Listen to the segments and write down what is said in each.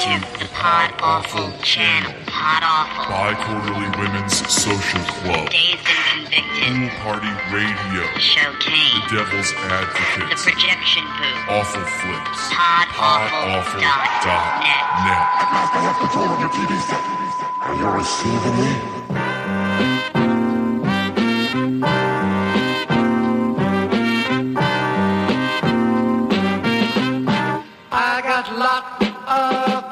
to the Pod Awful channel. Pod Awful. Bi-Quarterly Women's Social Club. Dazed and Convicted. Pool Party Radio. Showcase. The Devil's Advocate. The Projection Booth. Awful Flips. PodAwful.net. I have control of your TV set. Are you receiving me? I got lots of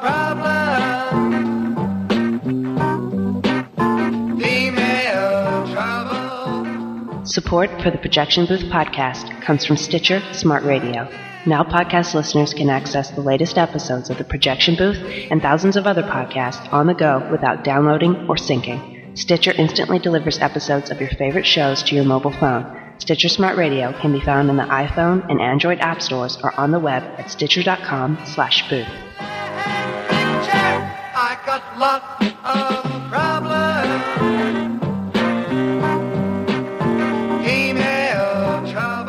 problems. Female trouble. Support for the Projection Booth podcast comes from Stitcher Smart Radio. Now podcast listeners can access the latest episodes of the Projection Booth and thousands of other podcasts on the go without downloading or syncing. Stitcher instantly delivers episodes of your favorite shows to your mobile phone. Stitcher Smart Radio can be found in the iPhone and Android app stores or on the web at stitcher.com/booth. I got lots of problems. Female trouble.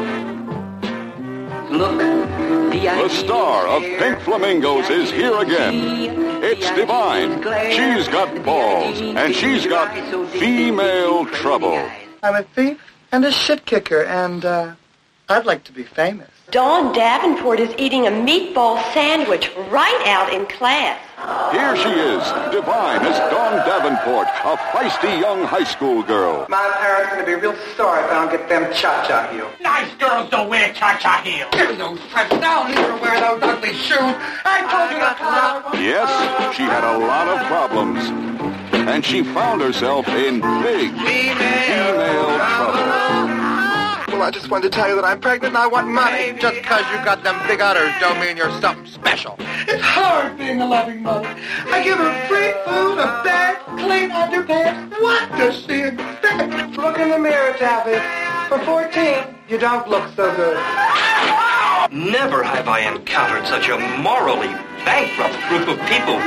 Look, The star of Pink Flamingos is here again. It's Divine. She's got balls, and she's got female trouble. I'm a thief and a shit kicker, and I'd like to be famous. Dawn Davenport is eating a meatball sandwich right out in class. Here she is, Divine as Dawn Davenport, a feisty young high school girl. My parents are going to be real sorry if I don't get them cha-cha heels. Nice girls don't wear cha-cha heels. Give me those preps. I'll never wear those ugly shoes. I told you not to lie. Yes, she had a lot of problems, and she found herself in big female trouble. Well, I just wanted to tell you that I'm pregnant and I want money. Just because you got them big udders don't mean you're something special. It's hard being a loving mother. I give her free food, a bed, clean underpants. What does she expect? Look in the mirror, Taffy. For 14, you don't look so good. Never have I encountered such a morally bankrupt group of people.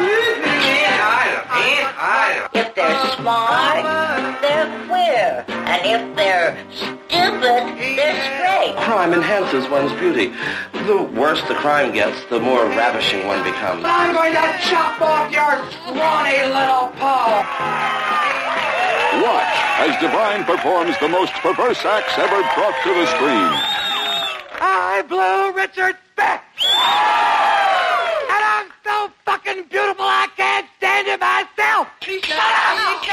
If they're smart, they're queer. And if they're stupid, they're straight. Crime enhances one's beauty. The worse the crime gets, the more ravishing one becomes. I'm going to chop off your scrawny little paw. Watch as Divine performs the most perverse acts ever brought to the screen. I blew Richard Beck. And I'm so fucking beautiful I can't stand it myself. Shut up!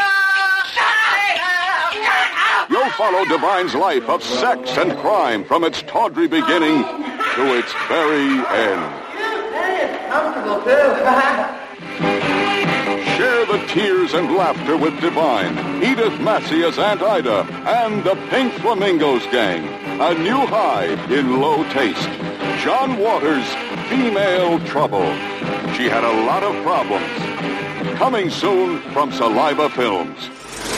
You'll follow Divine's life of sex and crime from its tawdry beginning to its very end. Comfortable, too. Share the tears and laughter with Divine, Edith Massey as Aunt Ida, and the Pink Flamingos Gang. A new high in low taste. John Waters, Female Trouble. She had a lot of problems. Coming soon from Saliva Films.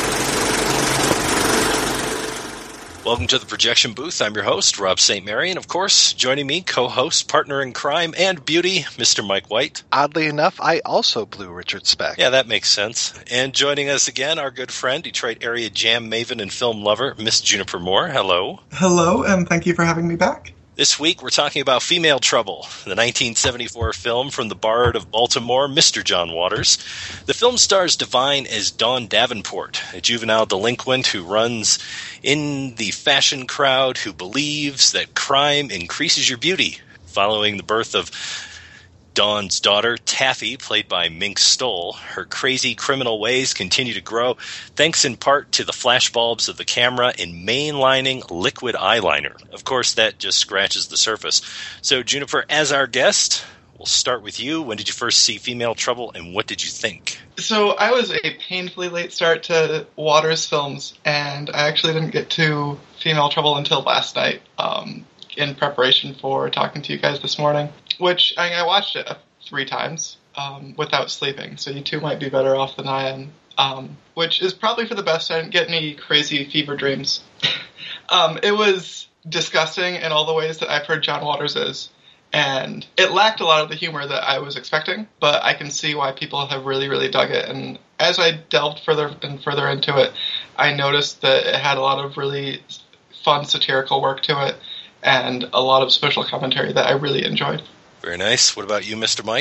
Welcome to the Projection Booth. I'm your host, Rob St. Mary, and of course, joining me, co-host, partner in crime and beauty, Mr. Mike White. Oddly enough, I also blew Richard Speck. Yeah, that makes sense. And joining us again, our good friend, Detroit area jam maven and film lover, Miss Juniper Moore. Hello. Hello, and thank you for having me back. This week, we're talking about Female Trouble, the 1974 film from the Bard of Baltimore, Mr. John Waters. The film stars Divine as Dawn Davenport, a juvenile delinquent who runs in the fashion crowd who believes that crime increases your beauty. Following the birth of Dawn's daughter, Taffy, played by Mink Stoll, her crazy criminal ways continue to grow, thanks in part to the flashbulbs of the camera and mainlining liquid eyeliner. Of course, that just scratches the surface. So, Juniper, as our guest, we'll start with you. When did you first see Female Trouble, and what did you think? So, I was a painfully late start to Waters films, and I actually didn't get to Female Trouble until last night, in preparation for talking to you guys this morning. Which, I watched it 3 times without sleeping, so you two might be better off than I am. Which is probably for the best. I didn't get any crazy fever dreams. It was disgusting in all the ways that I've heard John Waters is. And it lacked a lot of the humor that I was expecting, but I can see why people have really, really dug it. And as I delved further and further into it, I noticed that it had a lot of really fun satirical work to it and a lot of social commentary that I really enjoyed. Very nice. What about you, Mr. Mike?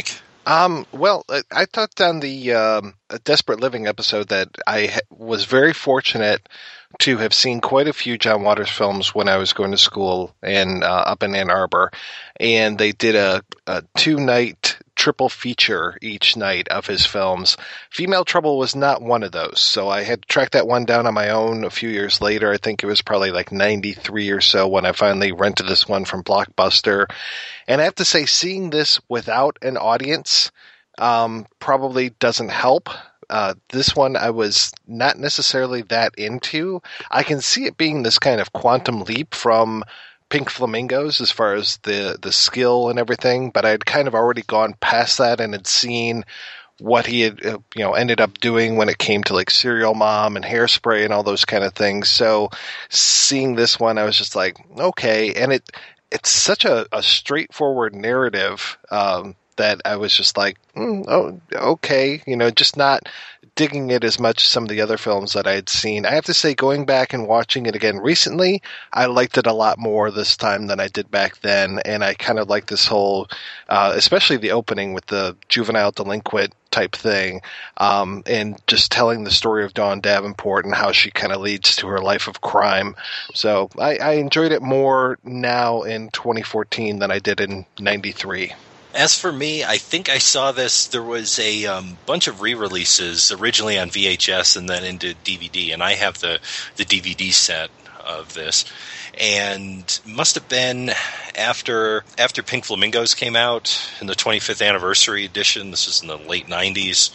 Well, I thought on the Desperate Living episode that I was very fortunate to have seen quite a few John Waters films when I was going to school up in Ann Arbor, and they did a 2-night triple feature each night of his films. Female Trouble was not one of those, so I had to track that one down on my own a few years later. I think it was probably like 93 or so when I finally rented this one from Blockbuster. And I have to say, seeing this without an audience probably doesn't help. This one I was not necessarily that into. I can see it being this kind of quantum leap from Pink Flamingos as far as the skill and everything, but I'd kind of already gone past that and had seen what he had ended up doing when it came to like Serial Mom and Hairspray and all those kind of things. So seeing this one, I was just like, okay. And it's such a straightforward narrative that I was just like, oh, okay, just not digging it as much as some of the other films that I had seen. I have to say, going back and watching it again recently, I liked it a lot more this time than I did back then, and I kind of like this whole, especially the opening with the juvenile delinquent type thing, and just telling the story of Dawn Davenport and how she kind of leads to her life of crime. So I enjoyed it more now in 2014 than I did in 93. As for me, I think I saw this. There was a bunch of re-releases originally on VHS and then into DVD, and I have the DVD set of this. And must have been after Pink Flamingos came out in the 25th anniversary edition. This was in the late 90s.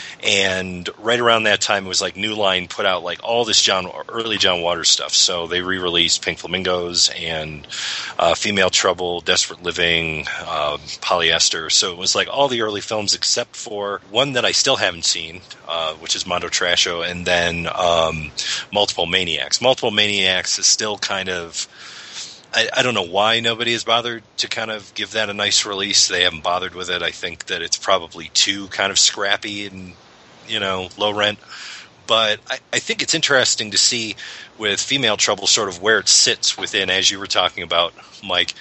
And right around that time, it was like New Line put out like all this early John Waters stuff. So they re-released Pink Flamingos and Female Trouble, Desperate Living, Polyester. So it was like all the early films except for one that I still haven't seen, which is Mondo Trasho, and then Multiple Maniacs. Multiple Maniacs is still kind of... I don't know why nobody has bothered to kind of give that a nice release. They haven't bothered with it. I think that it's probably too kind of scrappy and, low rent. But I think it's interesting to see with Female Trouble sort of where it sits within, as you were talking about, Mike,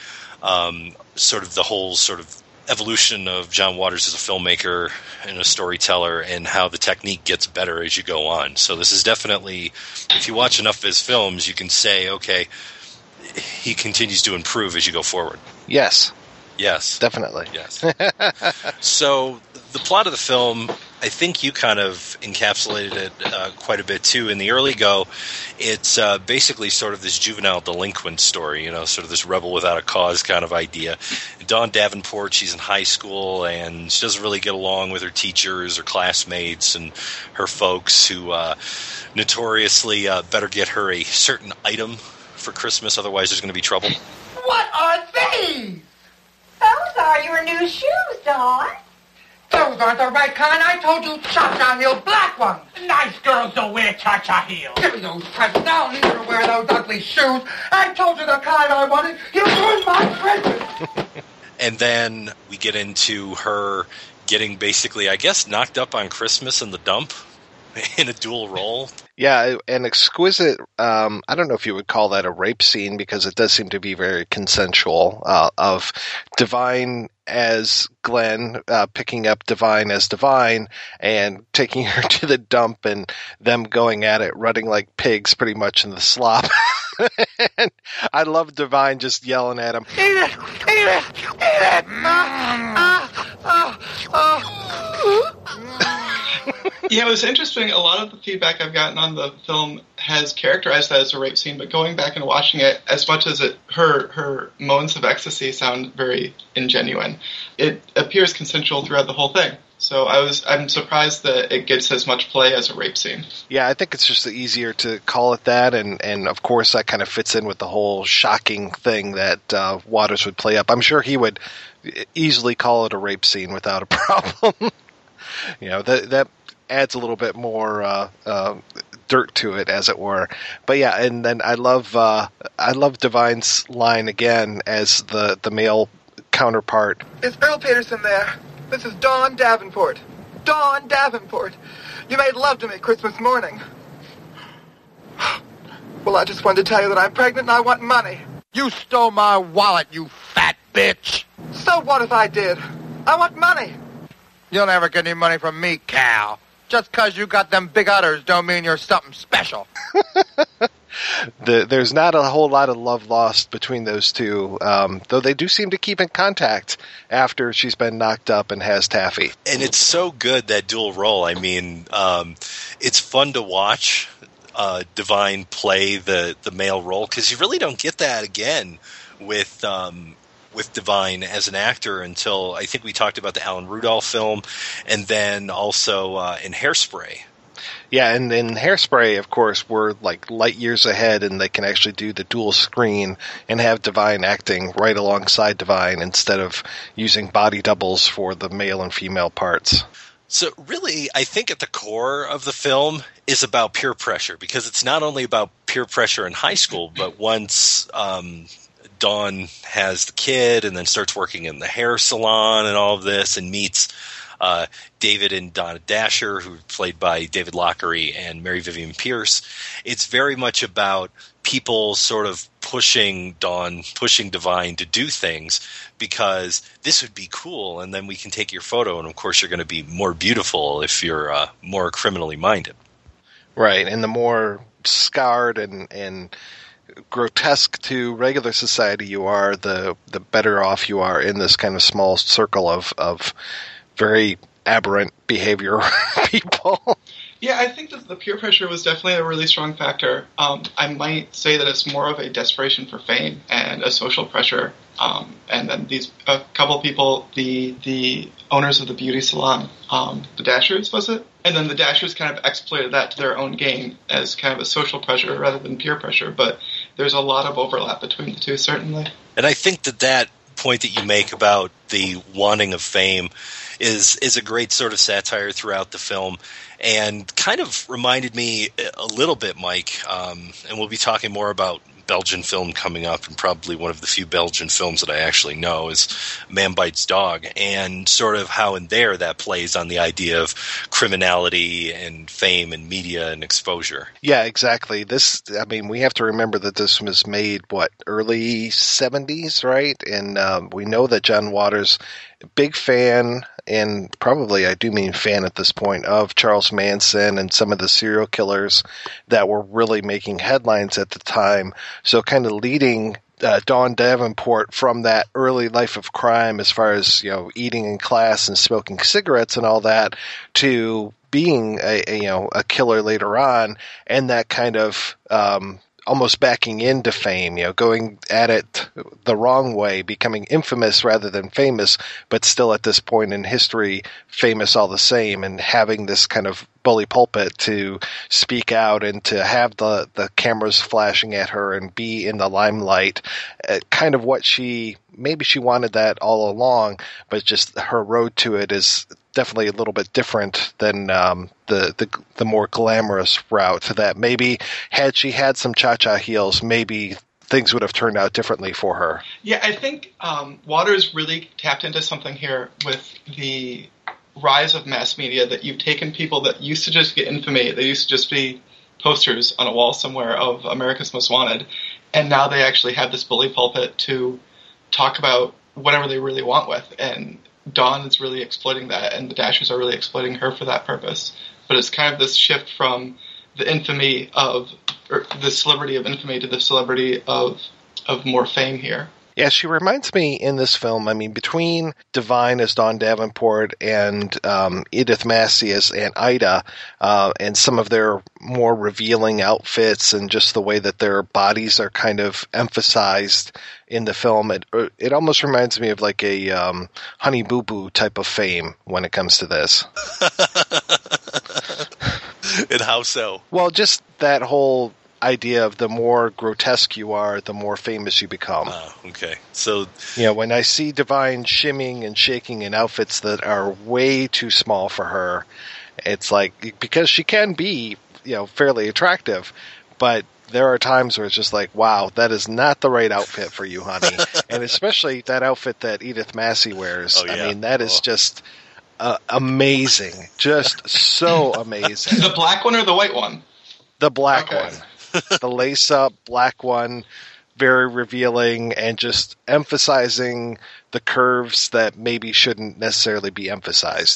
sort of the whole sort of evolution of John Waters as a filmmaker and a storyteller and how the technique gets better as you go on. So this is definitely, if you watch enough of his films, you can say, okay, he continues to improve as you go forward. Yes. Yes. Definitely. Yes. So the plot of the film, I think you kind of encapsulated it quite a bit too. In the early go, it's basically sort of this juvenile delinquent story, sort of this rebel without a cause kind of idea. Dawn Davenport, she's in high school and she doesn't really get along with her teachers or classmates and her folks who notoriously better get her a certain item for Christmas, otherwise there's going to be trouble. What are these? Those are your new shoes, Dawn. Those aren't the right kind. I told you cha-cha heel black ones. Nice girls don't wear cha-cha heels. Give me those presents. I don't need you to wear those ugly shoes. I told you the kind I wanted. You ruined my present. And then we get into her getting basically, I guess, knocked up on Christmas in the dump in a dual role. Yeah, an exquisite, I don't know if you would call that a rape scene because it does seem to be very consensual, of Divine as Glenn, picking up Divine as Divine and taking her to the dump and them going at it, running like pigs pretty much in the slop. And I love Divine just yelling at him. Eat it! Eat it! Eat it! Yeah, it was interesting. A lot of the feedback I've gotten on the film has characterized that as a rape scene, but going back and watching it, as much as her moments of ecstasy sound very ingenuine, it appears consensual throughout the whole thing. So I'm surprised that it gets as much play as a rape scene. Yeah, I think it's just easier to call it that, and of course that kind of fits in with the whole shocking thing that Waters would play up. I'm sure he would easily call it a rape scene without a problem. That adds a little bit more dirt to it, as it were. But yeah, and then I love Divine's line again as the male counterpart. Is Earl Peterson there? This is Dawn Davenport. Dawn Davenport. You made love to me Christmas morning. Well, I just wanted to tell you that I'm pregnant and I want money. You stole my wallet, you fat bitch. So what if I did? I want money. You'll never get any money from me, Cal. Just 'cause you got them big udders don't mean you're something special. There's not a whole lot of love lost between those two, though they do seem to keep in contact after she's been knocked up and has taffy. And it's so good, that dual role. I mean, it's fun to watch Divine play the male role, because you really don't get that again with Divine as an actor until I think we talked about the Alan Rudolph film, and then also in Hairspray. Yeah, and in Hairspray, of course, we're like light years ahead, and they can actually do the dual screen and have Divine acting right alongside Divine instead of using body doubles for the male and female parts. So really, I think at the core of the film is about peer pressure, because it's not only about peer pressure in high school, but once Dawn has the kid and then starts working in the hair salon and all of this, and meets David and Donna Dasher, who are played by David Lockery and Mary Vivian Pierce. It's very much about people sort of pushing Divine to do things, because this would be cool, and then we can take your photo, and of course you're going to be more beautiful if you're more criminally minded. Right, and the more scarred and grotesque to regular society you are, the better off you are in this kind of small circle of very aberrant behavior people. Yeah, I think that the peer pressure was definitely a really strong factor. I might say that it's more of a desperation for fame and a social pressure. And then a couple people, the owners of the beauty salon, the Dashers, was it? And then the Dashers kind of exploited that to their own gain as kind of a social pressure rather than peer pressure. But there's a lot of overlap between the two, certainly. And I think that point that you make about the wanting of fame is a great sort of satire throughout the film, and kind of reminded me a little bit, Mike, and we'll be talking more about Belgian film coming up, and probably one of the few Belgian films that I actually know is Man Bites Dog, and sort of how in there that plays on the idea of criminality and fame and media and exposure. Yeah, exactly. We have to remember that this was made, early 70s, right? And we know that John Waters, big fan, and probably I do mean fan at this point, of Charles Manson and some of the serial killers that were really making headlines at the time. So kind of leading Dawn Davenport from that early life of crime, as far as, eating in class and smoking cigarettes and all that, to being a killer later on, and that kind of almost backing into fame, going at it the wrong way, becoming infamous rather than famous, but still at this point in history famous all the same, and having this kind of bully pulpit to speak out and to have the cameras flashing at her and be in the limelight. Kind of what maybe she wanted that all along, but just her road to it is definitely a little bit different than the more glamorous route. That maybe had she had some cha-cha heels, maybe things would have turned out differently for her. Yeah, I think Waters really tapped into something here with the rise of mass media, that you've taken people that used to just get infamy, they used to just be posters on a wall somewhere of America's Most Wanted, and now they actually have this bully pulpit to talk about whatever they really want with, and Dawn is really exploiting that, and the Dashers are really exploiting her for that purpose. But it's kind of this shift from the infamy or the celebrity of infamy to the celebrity of more fame here. Yeah, she reminds me in this film, between Divine as Dawn Davenport and Edith Massey as Aunt Ida, and some of their more revealing outfits and just the way that their bodies are kind of emphasized in the film, it almost reminds me of like a Honey Boo Boo type of fame when it comes to this. And how so? Well, just that whole idea of the more grotesque you are, the more famous you become. Okay. So, when I see Divine shimmying and shaking in outfits that are way too small for her, it's like, because she can be, fairly attractive, but there are times where it's just like, wow, that is not the right outfit for you, honey. And especially that outfit that Edith Massey wears. Oh, yeah. That is just amazing. Just so amazing. The black one or the white one? The black one. The lace-up black one, very revealing, and just emphasizing the curves that maybe shouldn't necessarily be emphasized.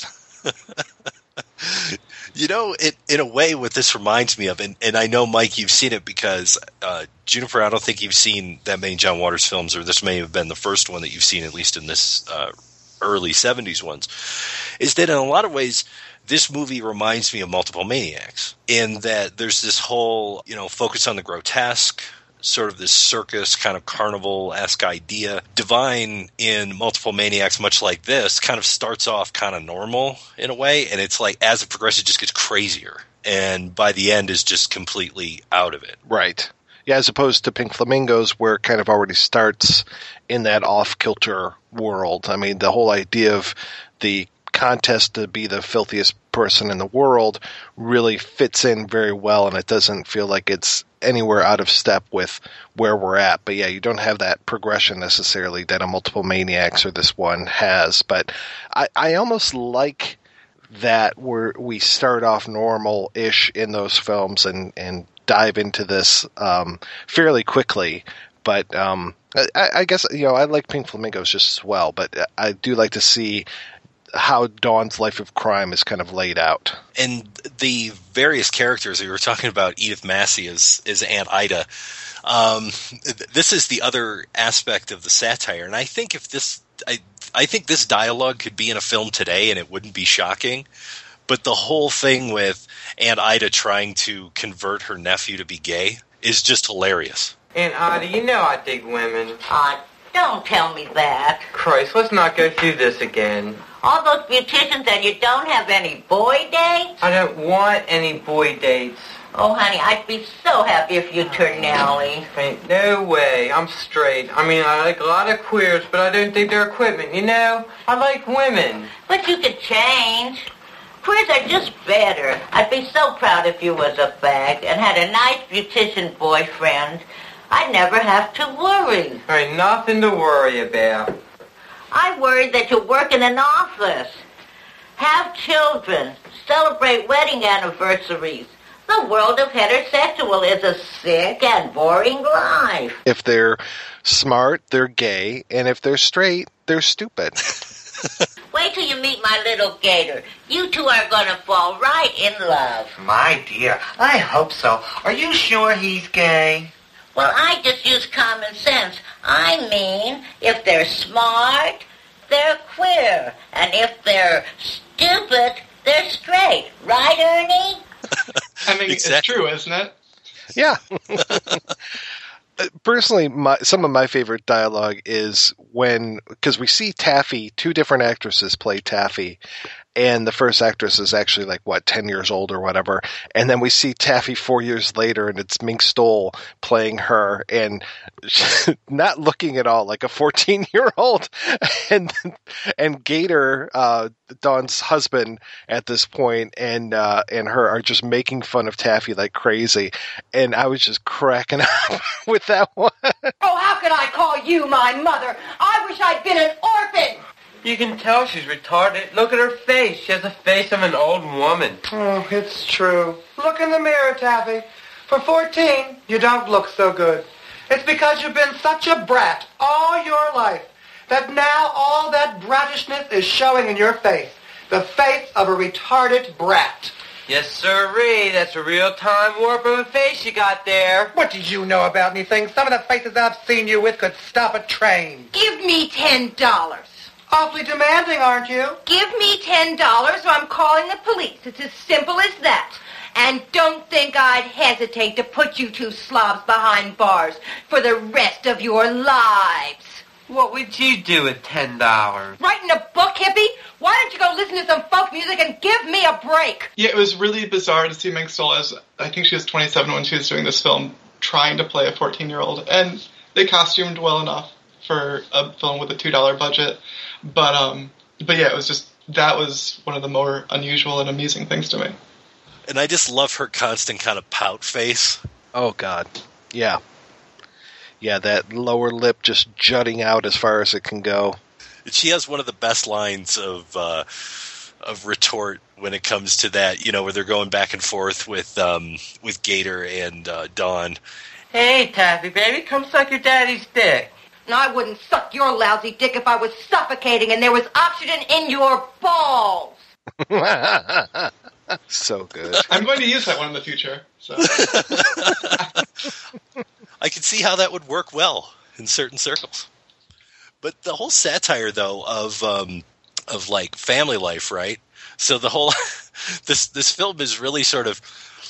You know, in a way, what this reminds me of, and I know, Mike, you've seen it because, Juniper, I don't think you've seen that many John Waters films, or this may have been the first one that you've seen, at least in this early 70s ones, is that in a lot of ways, this movie reminds me of Multiple Maniacs, in that there's this whole, focus on the grotesque, sort of this circus kind of carnival-esque idea. Divine in Multiple Maniacs, much like this, kind of starts off kind of normal in a way, and it's like as it progresses, it just gets crazier, and by the end is just completely out of it. Right. Yeah, as opposed to Pink Flamingos, where it kind of already starts in that off-kilter world. I mean, the whole idea of the contest to be the filthiest person in the world really fits in very well, and it doesn't feel like it's anywhere out of step with where we're at. But yeah, you don't have that progression necessarily that a Multiple Maniacs or this one has. But I almost like that we start off normal-ish in those films and dive into this fairly quickly. But I guess, I like Pink Flamingos just as well, but I do like to see how Dawn's life of crime is kind of laid out. And the various characters, we were talking about Edith Massey as Aunt Ida. This is the other aspect of the satire. And I think I think this dialogue could be in a film today and it wouldn't be shocking. But the whole thing with Aunt Ida trying to convert her nephew to be gay is just hilarious. Aunt Ida, I dig women. Don't tell me that. Christ, let's not go through this again. All those beauticians and you don't have any boy dates? I don't want any boy dates. Oh, honey, I'd be so happy if you turned Nellie. Ain't no way. I'm straight. I mean, I like a lot of queers, but I don't think they're equipment, I like women. But you could change. Queers are just better. I'd be so proud if you was a fag and had a nice beautician boyfriend. I'd never have to worry. There ain't nothing to worry about. I worry that you work in an office, have children, celebrate wedding anniversaries. The world of heterosexual is a sick and boring life. If they're smart, they're gay, and if they're straight, they're stupid. Wait till you meet my little gator. You two are going to fall right in love. My dear, I hope so. Are you sure he's gay? Well, I just use common sense. I mean, if they're smart, they're queer. And if they're stupid, they're straight. Right, Ernie? I mean, It's true, isn't it? Yeah. Personally, some of my favorite dialogue is because we see Taffy, two different actresses play Taffy, and the first actress is actually 10 years old or whatever, and then we see Taffy 4 years later, and it's Mink Stole playing her, and not looking at all like a 14-year-old, and Gator, Dawn's husband at this point, and her are just making fun of Taffy like crazy, and I was just cracking up with that one. Oh, how could I call you my mother? I wish I'd been an orphan. You can tell she's retarded. Look at her face. She has the face of an old woman. Oh, it's true. Look in the mirror, Taffy. For 14, you don't look so good. It's because you've been such a brat all your life that now all that brattishness is showing in your face. The face of a retarded brat. Yes, sirree. That's a real-time warp of a face you got there. What do you know about anything? Some of the faces I've seen you with could stop a train. Give me $10. Awfully demanding, aren't you? Give me $10 or I'm calling the police. It's as simple as that. And don't think I'd hesitate to put you two slobs behind bars for the rest of your lives. What would you do with $10? Writing a book, hippie? Why don't you go listen to some folk music and give me a break? Yeah, it was really bizarre to see Mink Stole as, I think she was 27 when she was doing this film, trying to play a 14-year-old. And they costumed well enough for a film with a $2 budget. But yeah, it was just, that was one of the more unusual and amusing things to me. And I just love her constant kind of pout face. Oh, God. Yeah. Yeah, that lower lip just jutting out as far as it can go. She has one of the best lines of retort when it comes to that, where they're going back and forth with Gator and Dawn. Hey, Taffy, baby, come suck your daddy's dick. I wouldn't suck your lousy dick if I was suffocating and there was oxygen in your balls. So good. I'm going to use that one in the future. So. I could see how that would work well in certain circles. But the whole satire, though, of like family life, right? So the whole this film is really sort of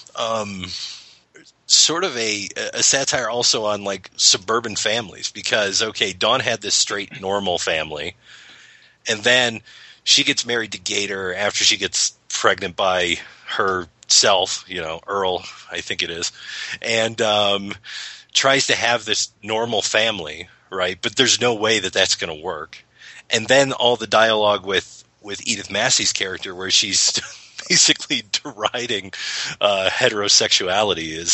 a satire also on like suburban families, because okay, Dawn had this straight normal family, and then she gets married to Gator after she gets pregnant by herself, Earl, I think it is, and tries to have this normal family, right? But there's no way that that's going to work. And then all the dialogue with Edith Massey's character, where she's basically deriding heterosexuality,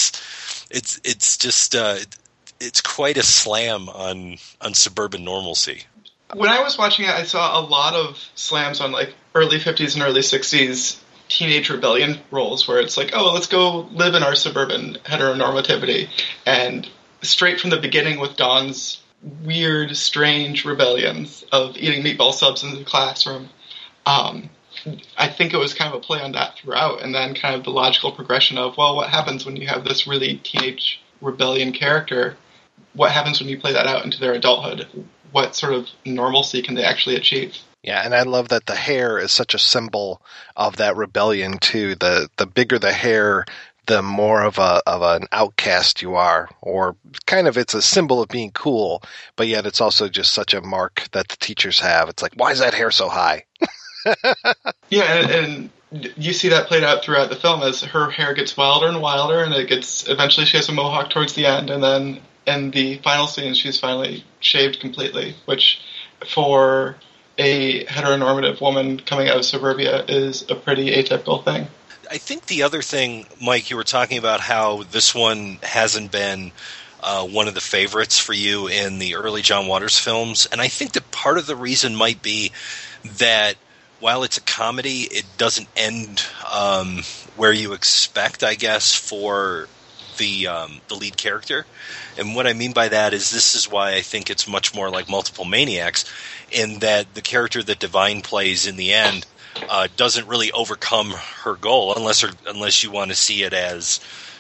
it's quite a slam on suburban normalcy. When I was watching it, I saw a lot of slams on like early 50s and early 60s teenage rebellion roles, where it's like, oh, let's go live in our suburban heteronormativity. And straight from the beginning with Dawn's weird, strange rebellions of eating meatball subs in the classroom, I think it was kind of a play on that throughout, and then kind of the logical progression of, well, what happens when you have this really teenage rebellion character? What happens when you play that out into their adulthood? What sort of normalcy can they actually achieve? Yeah, and I love that the hair is such a symbol of that rebellion too. The bigger the hair, the more of an outcast you are, or kind of it's a symbol of being cool, but yet it's also just such a mark that the teachers have. It's like, why is that hair so high? Yeah, and you see that played out throughout the film as her hair gets wilder and wilder, and eventually she has a mohawk towards the end, and then in the final scene she's finally shaved completely, which for a heteronormative woman coming out of suburbia is a pretty atypical thing. I think the other thing, Mike, you were talking about how this one hasn't been one of the favorites for you in the early John Waters films, and I think that part of the reason might be that while it's a comedy, it doesn't end where you expect, I guess, for the lead character. And what I mean by that is this is why I think it's much more like Multiple Maniacs, in that the character that Divine plays in the end doesn't really overcome her goal, unless you want to see it as,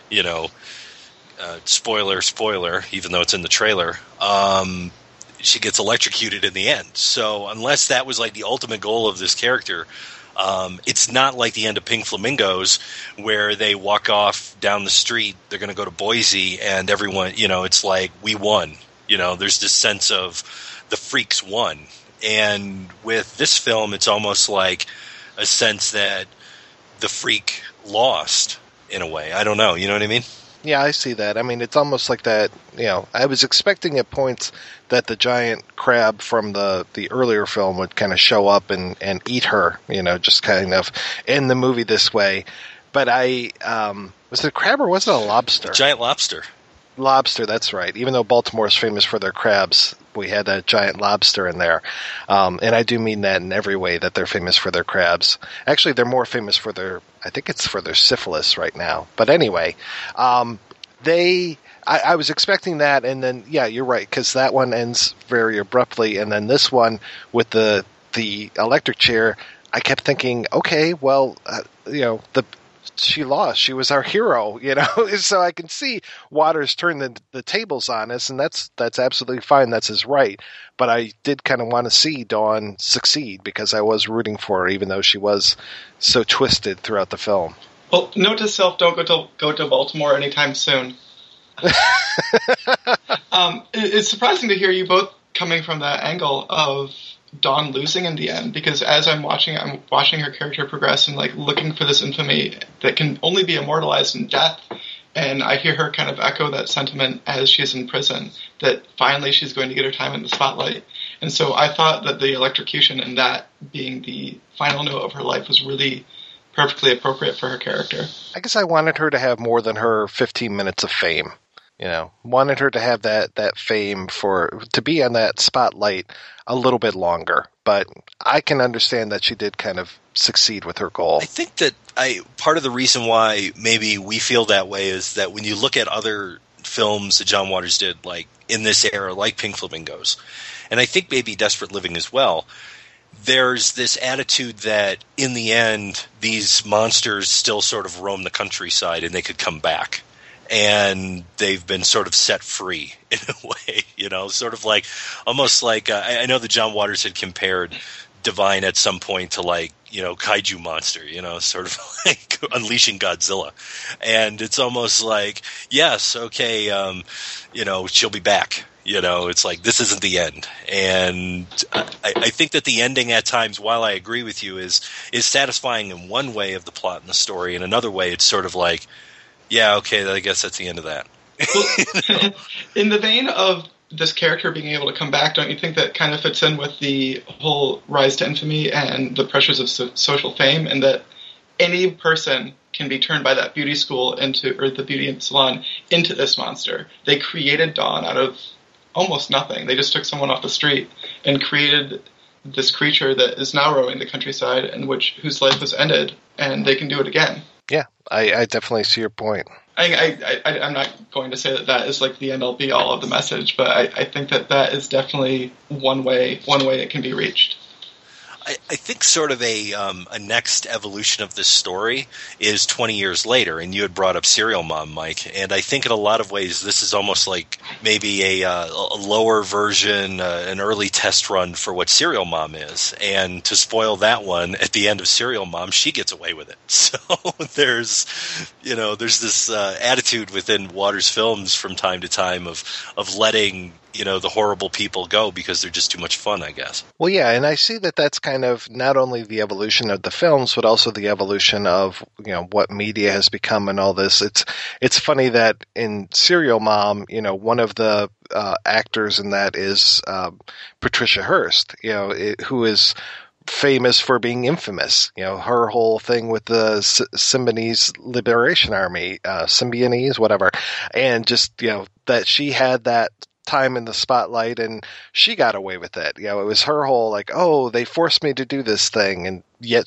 spoiler, even though it's in the trailer. She gets electrocuted in the end. So unless that was like the ultimate goal of this character, it's not like the end of Pink Flamingos, where they walk off down the street, they're going to go to Boise, and everyone, it's like, we won. There's this sense of the freaks won. And with this film, it's almost like a sense that the freak lost, in a way. I don't know. You know what I mean? Yeah, I see that. I mean, it's almost like that, I was expecting at points that the giant crab from the earlier film would kind of show up and eat her, just kind of in the movie this way. But was it a crab or was it a lobster? Giant lobster. Lobster, that's right. Even though Baltimore is famous for their crabs, we had a giant lobster in there. And I do mean that in every way, that they're famous for their crabs. Actually, they're more famous for their syphilis right now. But anyway, I was expecting that, and then, yeah, you're right, because that one ends very abruptly, and then this one with the electric chair, I kept thinking, okay, well, she lost. She was our hero, So I can see Waters turn the tables on us, and that's absolutely fine. That's his right. But I did kind of want to see Dawn succeed, because I was rooting for her, even though she was so twisted throughout the film. Well, note to self: don't go to Baltimore anytime soon. It's surprising to hear you both coming from that angle of Dawn losing in the end, because as I'm watching her character progress and like looking for this infamy that can only be immortalized in death, and I hear her kind of echo that sentiment as she's in prison, that finally she's going to get her time in the spotlight. And so I thought that the electrocution and that being the final note of her life was really perfectly appropriate for her character. I guess I wanted her to have more than her 15 minutes of fame. Wanted her to have that fame to be on that spotlight a little bit longer. But I can understand that she did kind of succeed with her goal. I think that part of the reason why maybe we feel that way is that when you look at other films that John Waters did, like in this era, like Pink Flamingos, and I think maybe Desperate Living as well, there's this attitude that in the end, these monsters still sort of roam the countryside and they could come back. And they've been sort of set free in a way, sort of like, almost like, I know that John Waters had compared Divine at some point to like, kaiju monster, sort of like unleashing Godzilla. And it's almost like, yes, okay, she'll be back. It's like, this isn't the end. And I think that the ending at times, while I agree with you, is satisfying in one way of the plot and the story. In another way, it's sort of like, yeah, okay, I guess that's the end of that. Well, in the vein of this character being able to come back, don't you think that kind of fits in with the whole rise to infamy and the pressures of social fame, and that any person can be turned by that beauty school or the beauty salon into this monster? They created Dawn out of almost nothing. They just took someone off the street and created this creature that is now roaming the countryside and whose life was ended, and they can do it again. Yeah, I definitely see your point. I'm not going to say that is like the end-all be-all of the message, but I think that is definitely one way it can be reached. I think sort of a next evolution of this story is 20 years later, and you had brought up Serial Mom, Mike, and I think in a lot of ways this is almost like maybe a lower version, an early test run for what Serial Mom is, and to spoil that one, at the end of Serial Mom, she gets away with it. So there's this attitude within Waters Films from time to time of letting the horrible people go because they're just too much fun, I guess. Well, yeah, and I see that that's kind of not only the evolution of the films, but also the evolution of what media has become and all this. It's funny that in Serial Mom, one of the actors in that is Patricia Hearst, who is famous for being infamous. Her whole thing with the Symbionese Liberation Army, Symbionese, whatever, and just that she had that time in the spotlight and she got away with it. It was her whole like, oh, they forced me to do this thing, and yet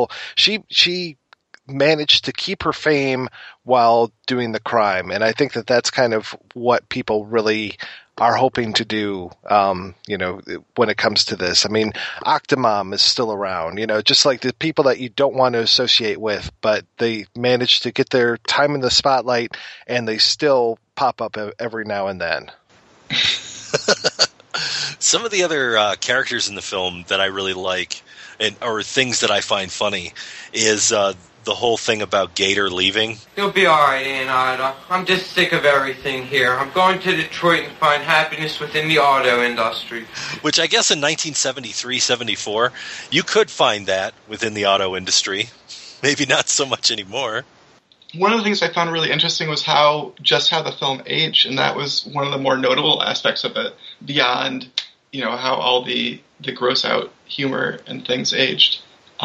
she managed to keep her fame while doing the crime. And I think that that's kind of what people really are hoping to do, when it comes to this. I mean, Octomom is still around, just like the people that you don't want to associate with, but they manage to get their time in the spotlight and they still pop up every now and then. Some of the other characters in the film that I really like, or things that I find funny, is the whole thing about Gator leaving. You'll be alright, Aunt Ida. I'm just sick of everything here. I'm going to Detroit and find happiness within the auto industry. Which I guess in 1973-74, you could find that within the auto industry. Maybe not so much anymore. One of the things I found really interesting was how the film aged, and that was one of the more notable aspects of it, beyond, how all the gross out humor and things aged,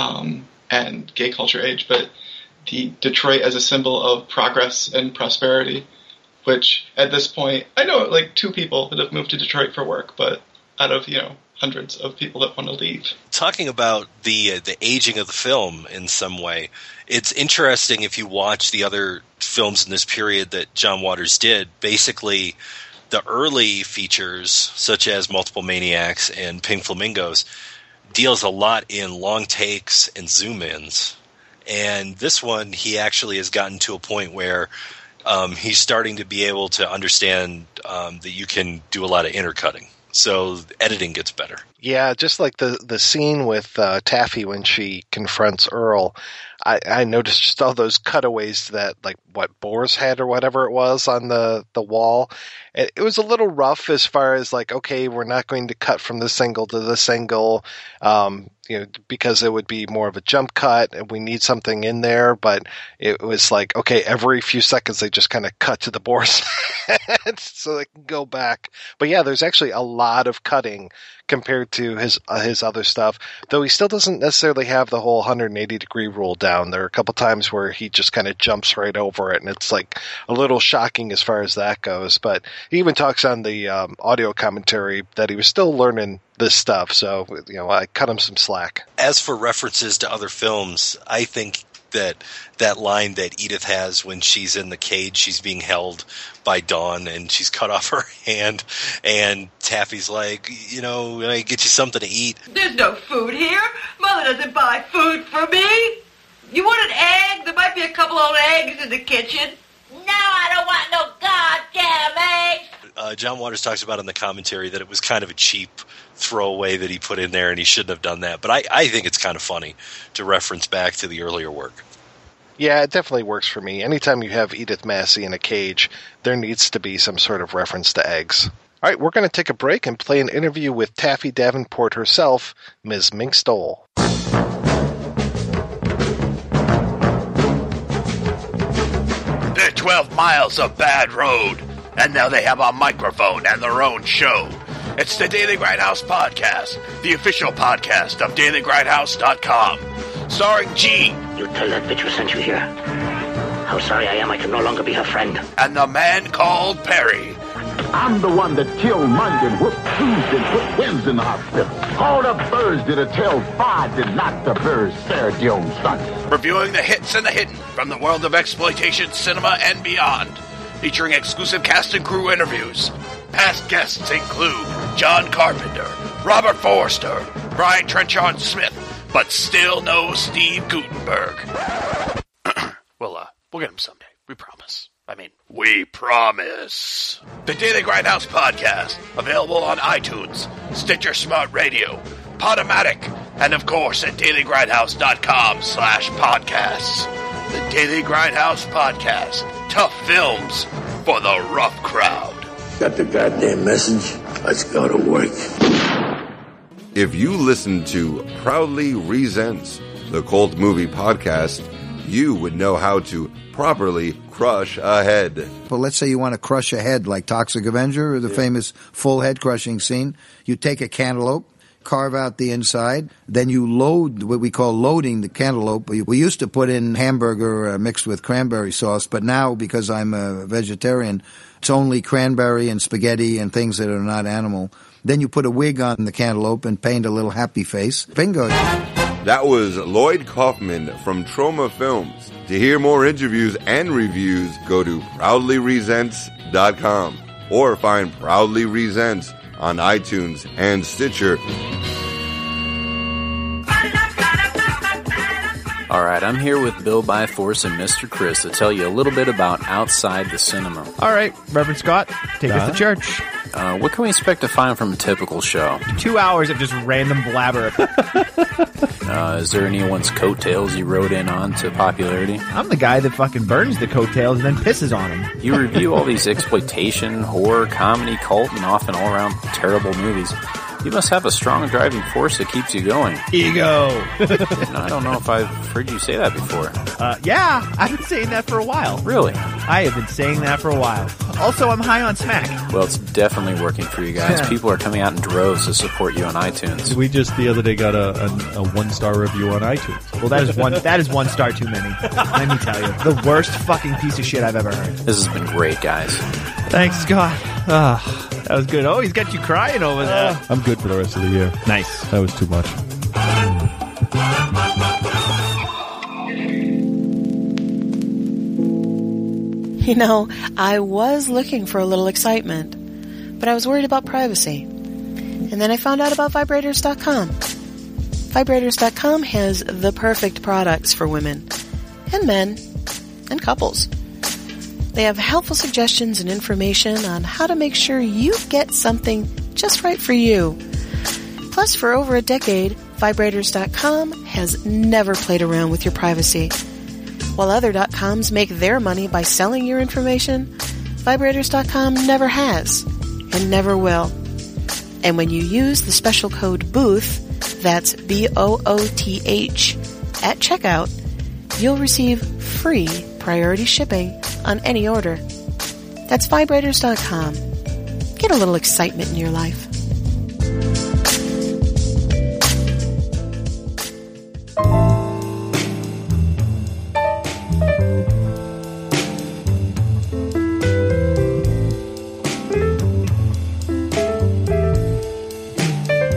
and gay culture aged, but the Detroit as a symbol of progress and prosperity, which at this point, I know like 2 people that have moved to Detroit for work, but out of, hundreds of people that want to leave. Talking about the aging of the film in some way, it's interesting if you watch the other films in this period that John Waters did. Basically, the early features, such as Multiple Maniacs and Pink Flamingos, deals a lot in long takes and zoom-ins. And this one, he actually has gotten to a point where he's starting to be able to understand that you can do a lot of intercutting. So editing gets better. Yeah, just like the scene with Taffy when she confronts Earl, I noticed just all those cutaways that, like, what Boar's Head or whatever it was on the wall. It was a little rough as far as, like, okay, we're not going to cut from this angle to this angle, because it would be more of a jump cut, and we need something in there. But it was like, okay, every few seconds they just kind of cut to the Boar's Head so they can go back. But yeah, there's actually a lot of cutting compared to his other stuff, though he still doesn't necessarily have the whole 180-degree rule down. There are a couple times where he just kind of jumps right over it, and it's like a little shocking as far as that goes. But he even talks on the audio commentary that he was still learning this stuff, so I cut him some slack. As for references to other films, I think that line that Edith has when she's in the cage, she's being held by Dawn, and she's cut off her hand, and Taffy's like, I get you something to eat. There's no food here. Mother doesn't buy food for me. You want an egg? There might be a couple old eggs in the kitchen. No, I don't want no goddamn eggs. John Waters talks about in the commentary that it was kind of a cheap throwaway that he put in there, and he shouldn't have done that. But I think it's kind of funny to reference back to the earlier work. Yeah, it definitely works for me. Anytime you have Edith Massey in a cage, there needs to be some sort of reference to eggs. All right, we're going to take a break and play an interview with Taffy Davenport herself, Ms. Mink Stole. They're 12 miles of bad road, and now they have a microphone and their own show. It's the Daily Grindhouse Podcast, the official podcast of DailyGrindhouse.com. Starring G. You tell that bitch who sent you here how sorry I am I can no longer be her friend. And the man called Perry. I'm the one that killed Monday and whooped Tuesday and put Wednesday in the hospital. All the birds did a tell five did not the birds fared the own son. Reviewing the hits and the hidden from the world of exploitation, cinema, and beyond. Featuring exclusive cast and crew interviews. Past guests include John Carpenter, Robert Forster, Brian Trenchard Smith, but still no Steve Guttenberg. We'll get him someday. We promise. We promise. The Daily Grindhouse Podcast, available on iTunes, Stitcher Smart Radio, Podomatic, and of course at dailygrindhouse.com/podcasts. The Daily Grindhouse Podcast. Tough films for the rough crowd. Got the goddamn message? Let's go to work. If you listen to Proudly Resents, the cult movie podcast, you would know how to properly crush a head. Well, let's say you want to crush a head like Toxic Avenger or the famous full head crushing scene. You take a cantaloupe, carve out the inside, then you load what we call loading the cantaloupe. We used to put in hamburger mixed with cranberry sauce, but now because I'm a vegetarian, it's only cranberry and spaghetti and things that are not animal. Then you put a wig on the cantaloupe and paint a little happy face. Bingo. That was Lloyd Kaufman from Troma Films. To hear more interviews and reviews, go to ProudlyResents.com or find Proudly Resents on iTunes and Stitcher. All right, I'm here with Bill Byforce and Mr. Chris to tell you a little bit about Outside the Cinema. All right, Reverend Scott, take us to church. What can we expect to find from a typical show? 2 hours of just random blabber. Is there anyone's coattails you rode in on to popularity? I'm the guy that fucking burns the coattails and then pisses on them. You review all these exploitation, horror, comedy, cult, and often all-around terrible movies. You must have a strong driving force that keeps you going. Ego. I don't know if I've heard you say that before. Yeah, I've been saying that for a while. Really? I have been saying that for a while. Also, I'm high on smack. Well, it's definitely working for you guys. People are coming out in droves to support you on iTunes. We just the other day got a 1-star review on iTunes. Well, that is one star too many. Let me tell you, the worst fucking piece of shit I've ever heard. This has been great, guys. Thanks, Scott. That was good. Oh, he's got you crying over there. I'm good for the rest of the year. Nice. That was too much. You know, I was looking for a little excitement, but I was worried about privacy. And then I found out about Vibrators.com. Vibrators.com has the perfect products for women and men and couples. They have helpful suggestions and information on how to make sure you get something just right for you. Plus, for over a decade, Vibrators.com has never played around with your privacy. While other .coms make their money by selling your information, Vibrators.com never has and never will. And when you use the special code BOOTH, that's BOOTH, at checkout, you'll receive free priority shipping on any order. That's Vibrators.com. Get a little excitement in your life.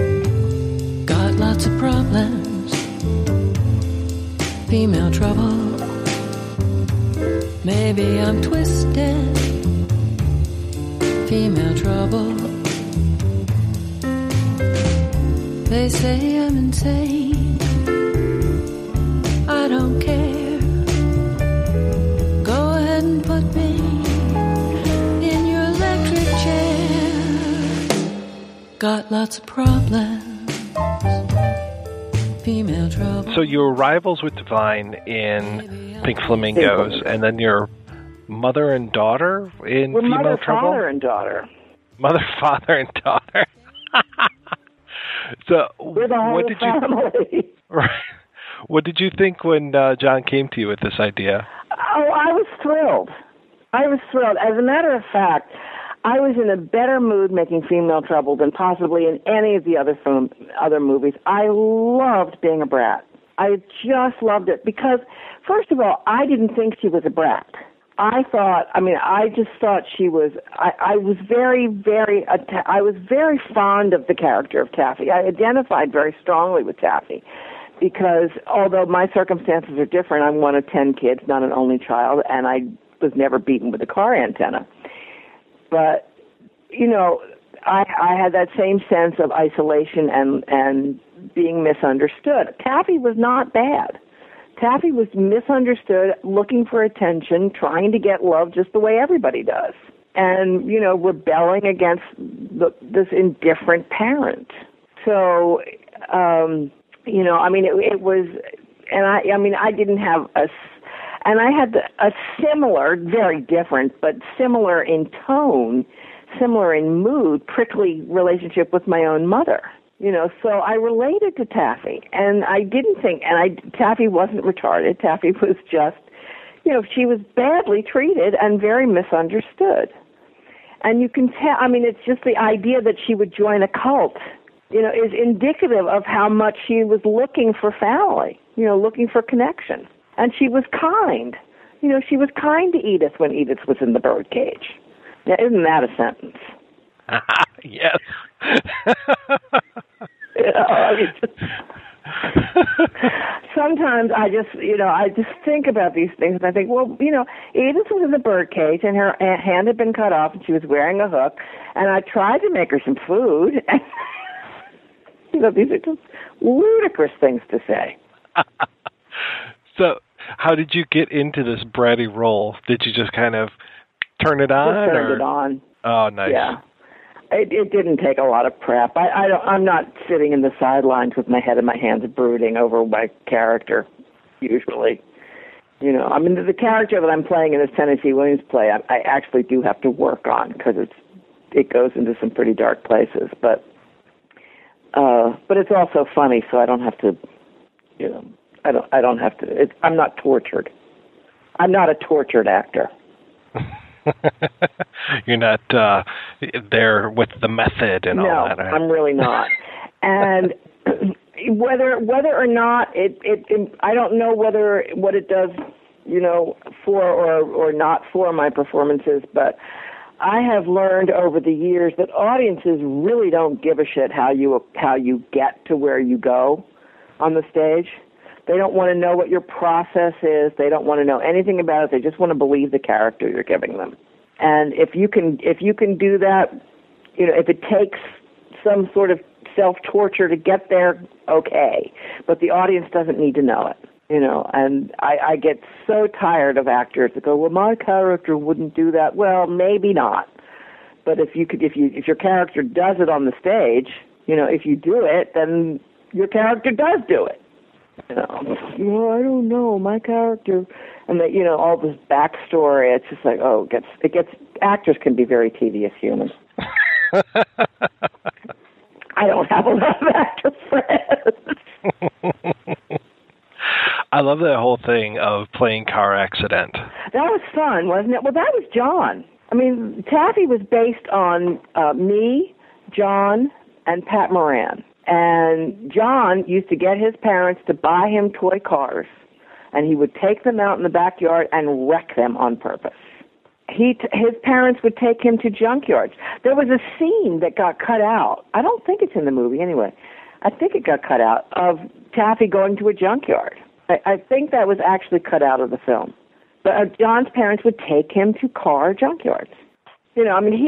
Got lots of problems. Female trouble. Maybe I'm twisted, female trouble. They say I'm insane, I don't care. Go ahead and put me in your electric chair. Got lots of problems, female trouble. So you were rivals with Divine in Pink Flamingos, and then your mother and daughter in We're Female mother, Trouble? father, and daughter. Mother, father, and daughter. So We're the whole what did family. Right. What did you think when John came to you with this idea? Oh, I was thrilled. As a matter of fact, I was in a better mood making Female Trouble than possibly in any of the other movies. I loved being a brat. I just loved it because, first of all, I didn't think she was a brat. I just thought she was, I was very, I was very fond of the character of Taffy. I identified very strongly with Taffy because although my circumstances are different, I'm one of 10 kids, not an only child, and I was never beaten with a car antenna. But, you know, I had that same sense of isolation and being misunderstood. Taffy was not bad. Taffy was misunderstood, looking for attention, trying to get love just the way everybody does. And, you know, rebelling against this indifferent parent. So, you know, I mean, it was, and I didn't have and I had a similar, very different, but similar in tone, similar in mood, prickly relationship with my own mother. You know, so I related to Taffy, and I didn't think, Taffy wasn't retarded. Taffy was just, you know, she was badly treated and very misunderstood. And you can tell, I mean, it's just the idea that she would join a cult, you know, is indicative of how much she was looking for family, you know, looking for connection. And she was kind. You know, she was kind to Edith when Edith was in the birdcage. Now, isn't that a sentence? Yes. You know, I mean, sometimes I just think about these things and I think, well, you know, Edith was in the birdcage and her hand had been cut off and she was wearing a hook, and I tried to make her some food. And, you know, these are just ludicrous things to say. So, how did you get into this bratty role? Did you just kind of turn it on? Just turned it on. Oh, nice. Yeah. It didn't take a lot of prep. I'm not sitting in the sidelines with my head in my hands brooding over my character, usually. You know, I mean, the character that I'm playing in this Tennessee Williams play, I actually do have to work on because it goes into some pretty dark places. But it's also funny, so I don't have to, you know, I don't have to. I'm not tortured. I'm not a tortured actor. You're not there with the method and all that. No, I'm really not. And whether or not it I don't know what it does, you know, for or not for my performances, but I have learned over the years that audiences really don't give a shit how you get to where you go on the stage. They don't want to know what your process is. They don't want to know anything about it. They just want to believe the character you're giving them. And if you can do that, you know, if it takes some sort of self-torture to get there, okay. But the audience doesn't need to know it, you know. And I get so tired of actors that go, well, my character wouldn't do that. Well, maybe not. But if your character does it on the stage, you know, if you do it, then your character does do it. You know, I don't know, my character, and that, you know, all this backstory. It's just like, it gets. Actors can be very tedious humans. I don't have a lot of actor friends. I love that whole thing of playing car accident. That was fun, wasn't it? Well, that was John. I mean, Taffy was based on me, John, and Pat Moran. And John used to get his parents to buy him toy cars, and he would take them out in the backyard and wreck them on purpose. His parents would take him to junkyards. There was a scene that got cut out. I don't think it's in the movie anyway. I think it got cut out of Taffy going to a junkyard. I think that was actually cut out of the film. But John's parents would take him to car junkyards. You know, I mean,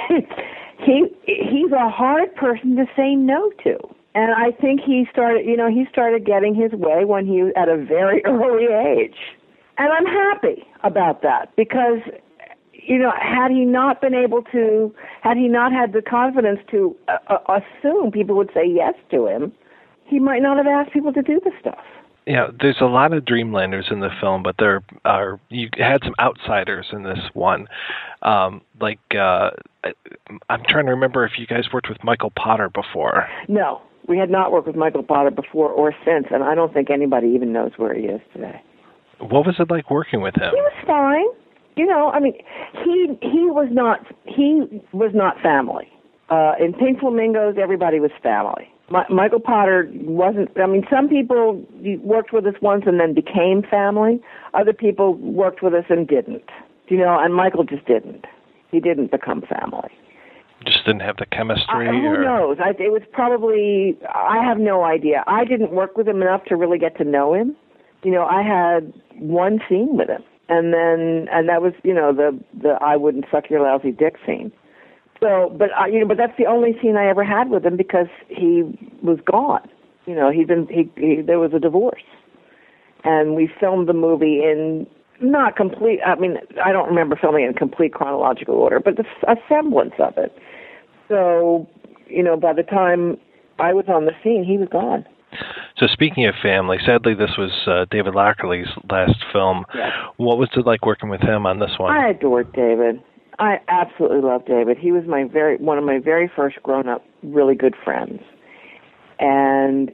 he's a hard person to say no to. And I think he started getting his way when he was at a very early age. And I'm happy about that because, you know, had he not had the confidence to assume people would say yes to him, he might not have asked people to do the stuff. Yeah, there's a lot of Dreamlanders in the film, but you had some outsiders in this one. I'm trying to remember if you guys worked with Michael Potter before. No, we had not worked with Michael Potter before or since, and I don't think anybody even knows where he is today. What was it like working with him? He was fine. You know, I mean, he was not family. In Pink Flamingos, everybody was family. Michael Potter wasn't. I mean, some people worked with us once and then became family. Other people worked with us and didn't. You know, and Michael just didn't. He didn't become family. Just didn't have the chemistry? Who knows? It was probably. I have no idea. I didn't work with him enough to really get to know him. You know, I had one scene with him, and that was, you know, the I wouldn't suck your lousy dick scene. So, but that's the only scene I ever had with him because he was gone. You know, there was a divorce, and we filmed the movie in not complete. I mean, I don't remember filming it in complete chronological order, but a semblance of it. So, you know, by the time I was on the scene, he was gone. So speaking of family, sadly this was David Lockerly's last film. Yes. What was it like working with him on this one? I adored David. I absolutely loved David. He was one of my very first grown-up, really good friends. And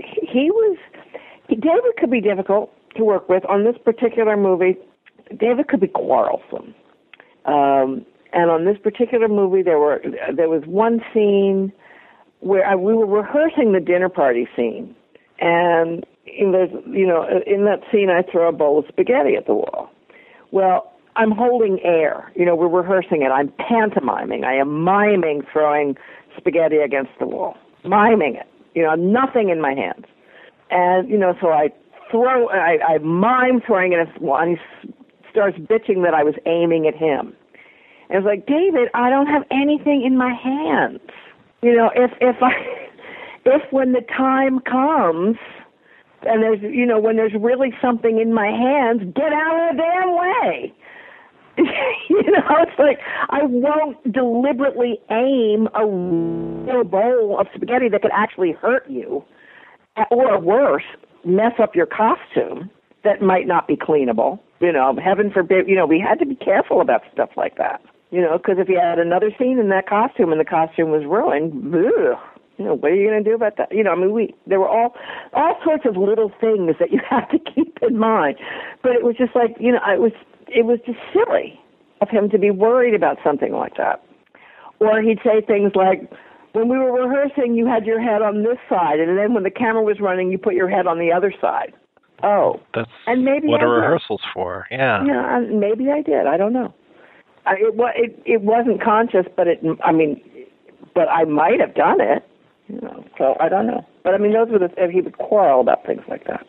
David could be difficult to work with. On this particular movie, David could be quarrelsome. And on this particular movie, there was one scene where we were rehearsing the dinner party scene. And in that scene, I throw a bowl of spaghetti at the wall. Well, I'm holding air. You know, we're rehearsing it. I'm pantomiming. I am miming throwing spaghetti against the wall. Miming it. You know, nothing in my hands. And, you know, so I mime throwing it at the wall, and he starts bitching that I was aiming at him. And it's like, David, I don't have anything in my hands. You know, if when the time comes, and when there's really something in my hands, get out of the damn way. You know, it's like I won't deliberately aim a real bowl of spaghetti that could actually hurt you, or worse, mess up your costume that might not be cleanable. You know, heaven forbid. You know, we had to be careful about stuff like that. You know, because if you had another scene in that costume and the costume was ruined, ugh, you know, what are you going to do about that? You know, I mean, there were all sorts of little things that you have to keep in mind. But it was just like, you know, it was just silly of him to be worried about something like that. Or he'd say things like, when we were rehearsing, you had your head on this side, and then when the camera was running, you put your head on the other side. Oh. That's and maybe what are rehearsals for, yeah. Yeah, maybe I did. I don't know. It wasn't conscious, but I might have done it. You know, so I don't know. But I mean, he would quarrel about things like that.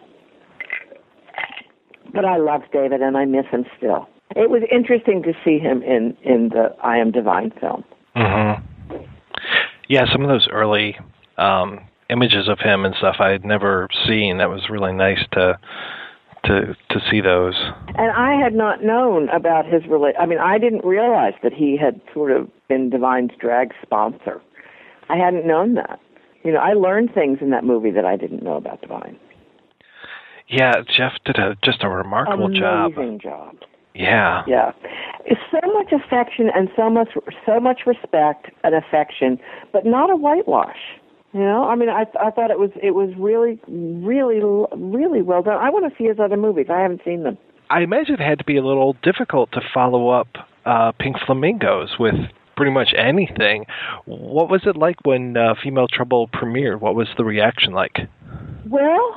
But I loved David, and I miss him still. It was interesting to see him in the I Am Divine film. Mm-hmm. Yeah, some of those early images of him and stuff I had never seen. That was really nice to see those. And I had not known about his I didn't realize that he had sort of been Divine's drag sponsor. I hadn't known that. You know, I learned things in that movie that I didn't know about Divine. Yeah, Jeff did just a remarkable job. Amazing job. Yeah. Yeah. It's so much affection and so much respect and affection, but not a whitewash. You know, I mean, I thought it was really, really, really well done. I want to see his other movies. I haven't seen them. I imagine it had to be a little difficult to follow up Pink Flamingos with pretty much anything. What was it like when Female Trouble premiered? What was the reaction like? Well,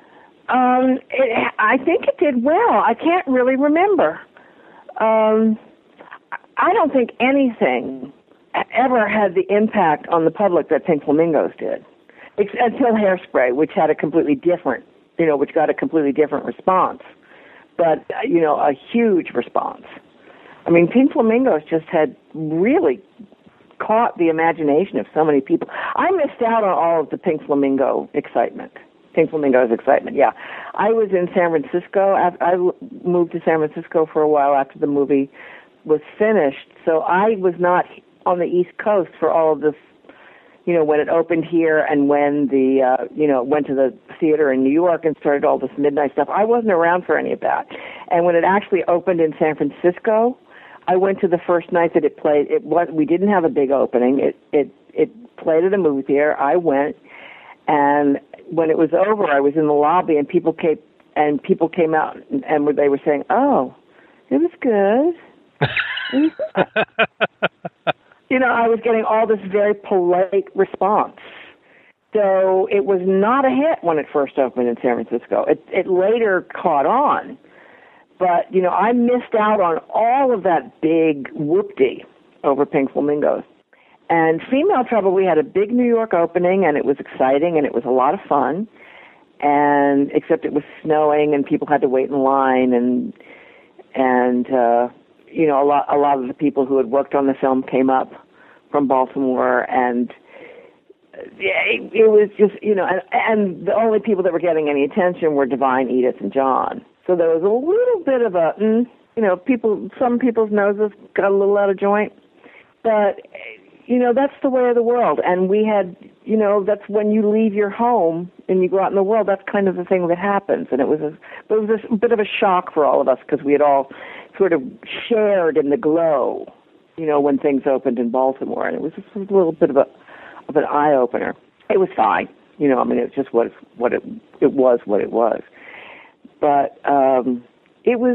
I think it did well. I can't really remember. I don't think anything ever had the impact on the public that Pink Flamingos did, until Hairspray, which had a completely different, which got a completely different response. but, a huge response. I mean, Pink Flamingos just had really caught the imagination of so many people. I missed out on all of the Pink Flamingos excitement, yeah. I was in San Francisco. I moved to San Francisco for a while after the movie was finished, so I was not on the East Coast for all of this, when it opened here and when went to the theater in New York and started all this midnight stuff. I wasn't around for any of that. And when it actually opened in San Francisco, I went to the first night that it played. We didn't have a big opening. It played at a movie theater. I went, and when it was over, I was in the lobby, and people came out, and they were saying, "Oh, it was good." I was getting all this very polite response. So it was not a hit when it first opened in San Francisco. It later caught on. But, I missed out on all of that big whoop-dee over Pink Flamingos. And Female Trouble, we had a big New York opening, and it was exciting, and it was a lot of fun. And except it was snowing, and people had to wait in line, and a lot of the people who had worked on the film came up from Baltimore, and it was just, and the only people that were getting any attention were Divine, Edith, and John. So there was a little bit of some people's noses got a little out of joint. But, that's the way of the world. And we had, that's when you leave your home and you go out in the world, that's kind of the thing that happens. And it was a bit of a shock for all of us because we had all sort of shared in the glow, when things opened in Baltimore. And it was just a little bit of an eye-opener. It was fine. It was just what it was. But it was,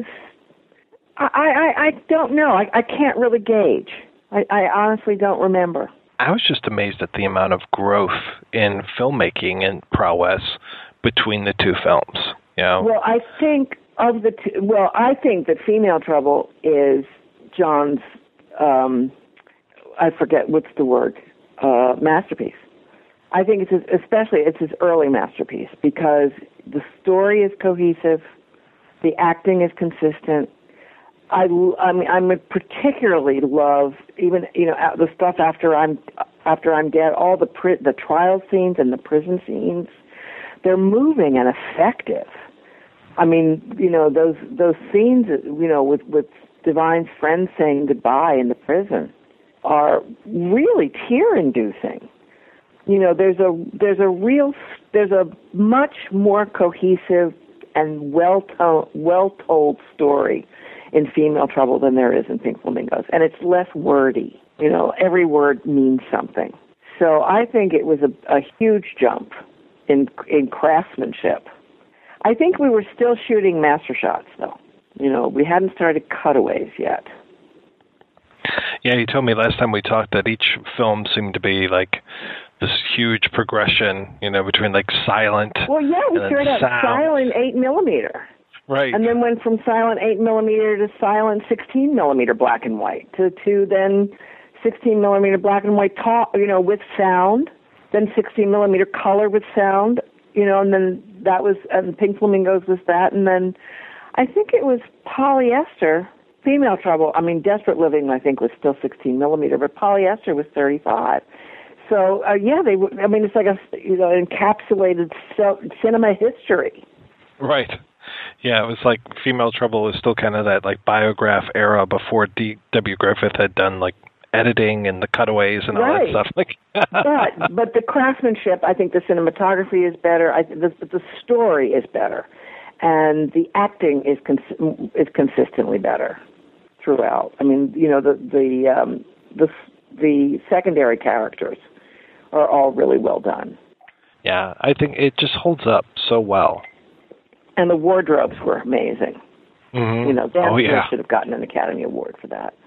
I don't know. I can't really gauge. I honestly don't remember. I was just amazed at the amount of growth in filmmaking and prowess between the two films. Well, I think I think that Female Trouble is John's, I forget what's the word, masterpiece. I think it's his early masterpiece because the story is cohesive, the acting is consistent. I particularly love even the stuff after I'm dead. All the trial scenes and the prison scenes, they're moving and effective. I mean, those scenes, with Divine's friends saying goodbye in the prison are really tear-inducing. There's a much more cohesive and well-told story in Female Trouble than there is in Pink Flamingos, and it's less wordy. Every word means something. So I think it was a huge jump in craftsmanship. I think we were still shooting master shots, though. We hadn't started cutaways yet. Yeah, you told me last time we talked that each film seemed to be like this huge progression, between like silent. Well, yeah, we started out silent 8mm. Right. And then went from silent 8mm to silent 16mm black and white to then 16mm black and white with sound, then 16mm color with sound, and then that was, and Pink Flamingos was that, and then I think it was polyester. Female Trouble, Desperate Living, I think, was still 16mm, but polyester was 35. So, it's like encapsulated cinema history. Right. Yeah, it was like Female Trouble was still kind of that like Biograph era before D.W. Griffith had done like editing and the cutaways and all that stuff. But the craftsmanship, I think the cinematography is better. The story is better, and the acting is consistently better throughout. The secondary characters are all really well done. Yeah, I think it just holds up so well. And the wardrobes were amazing. Mm-hmm. Dan should have gotten an Academy Award for that.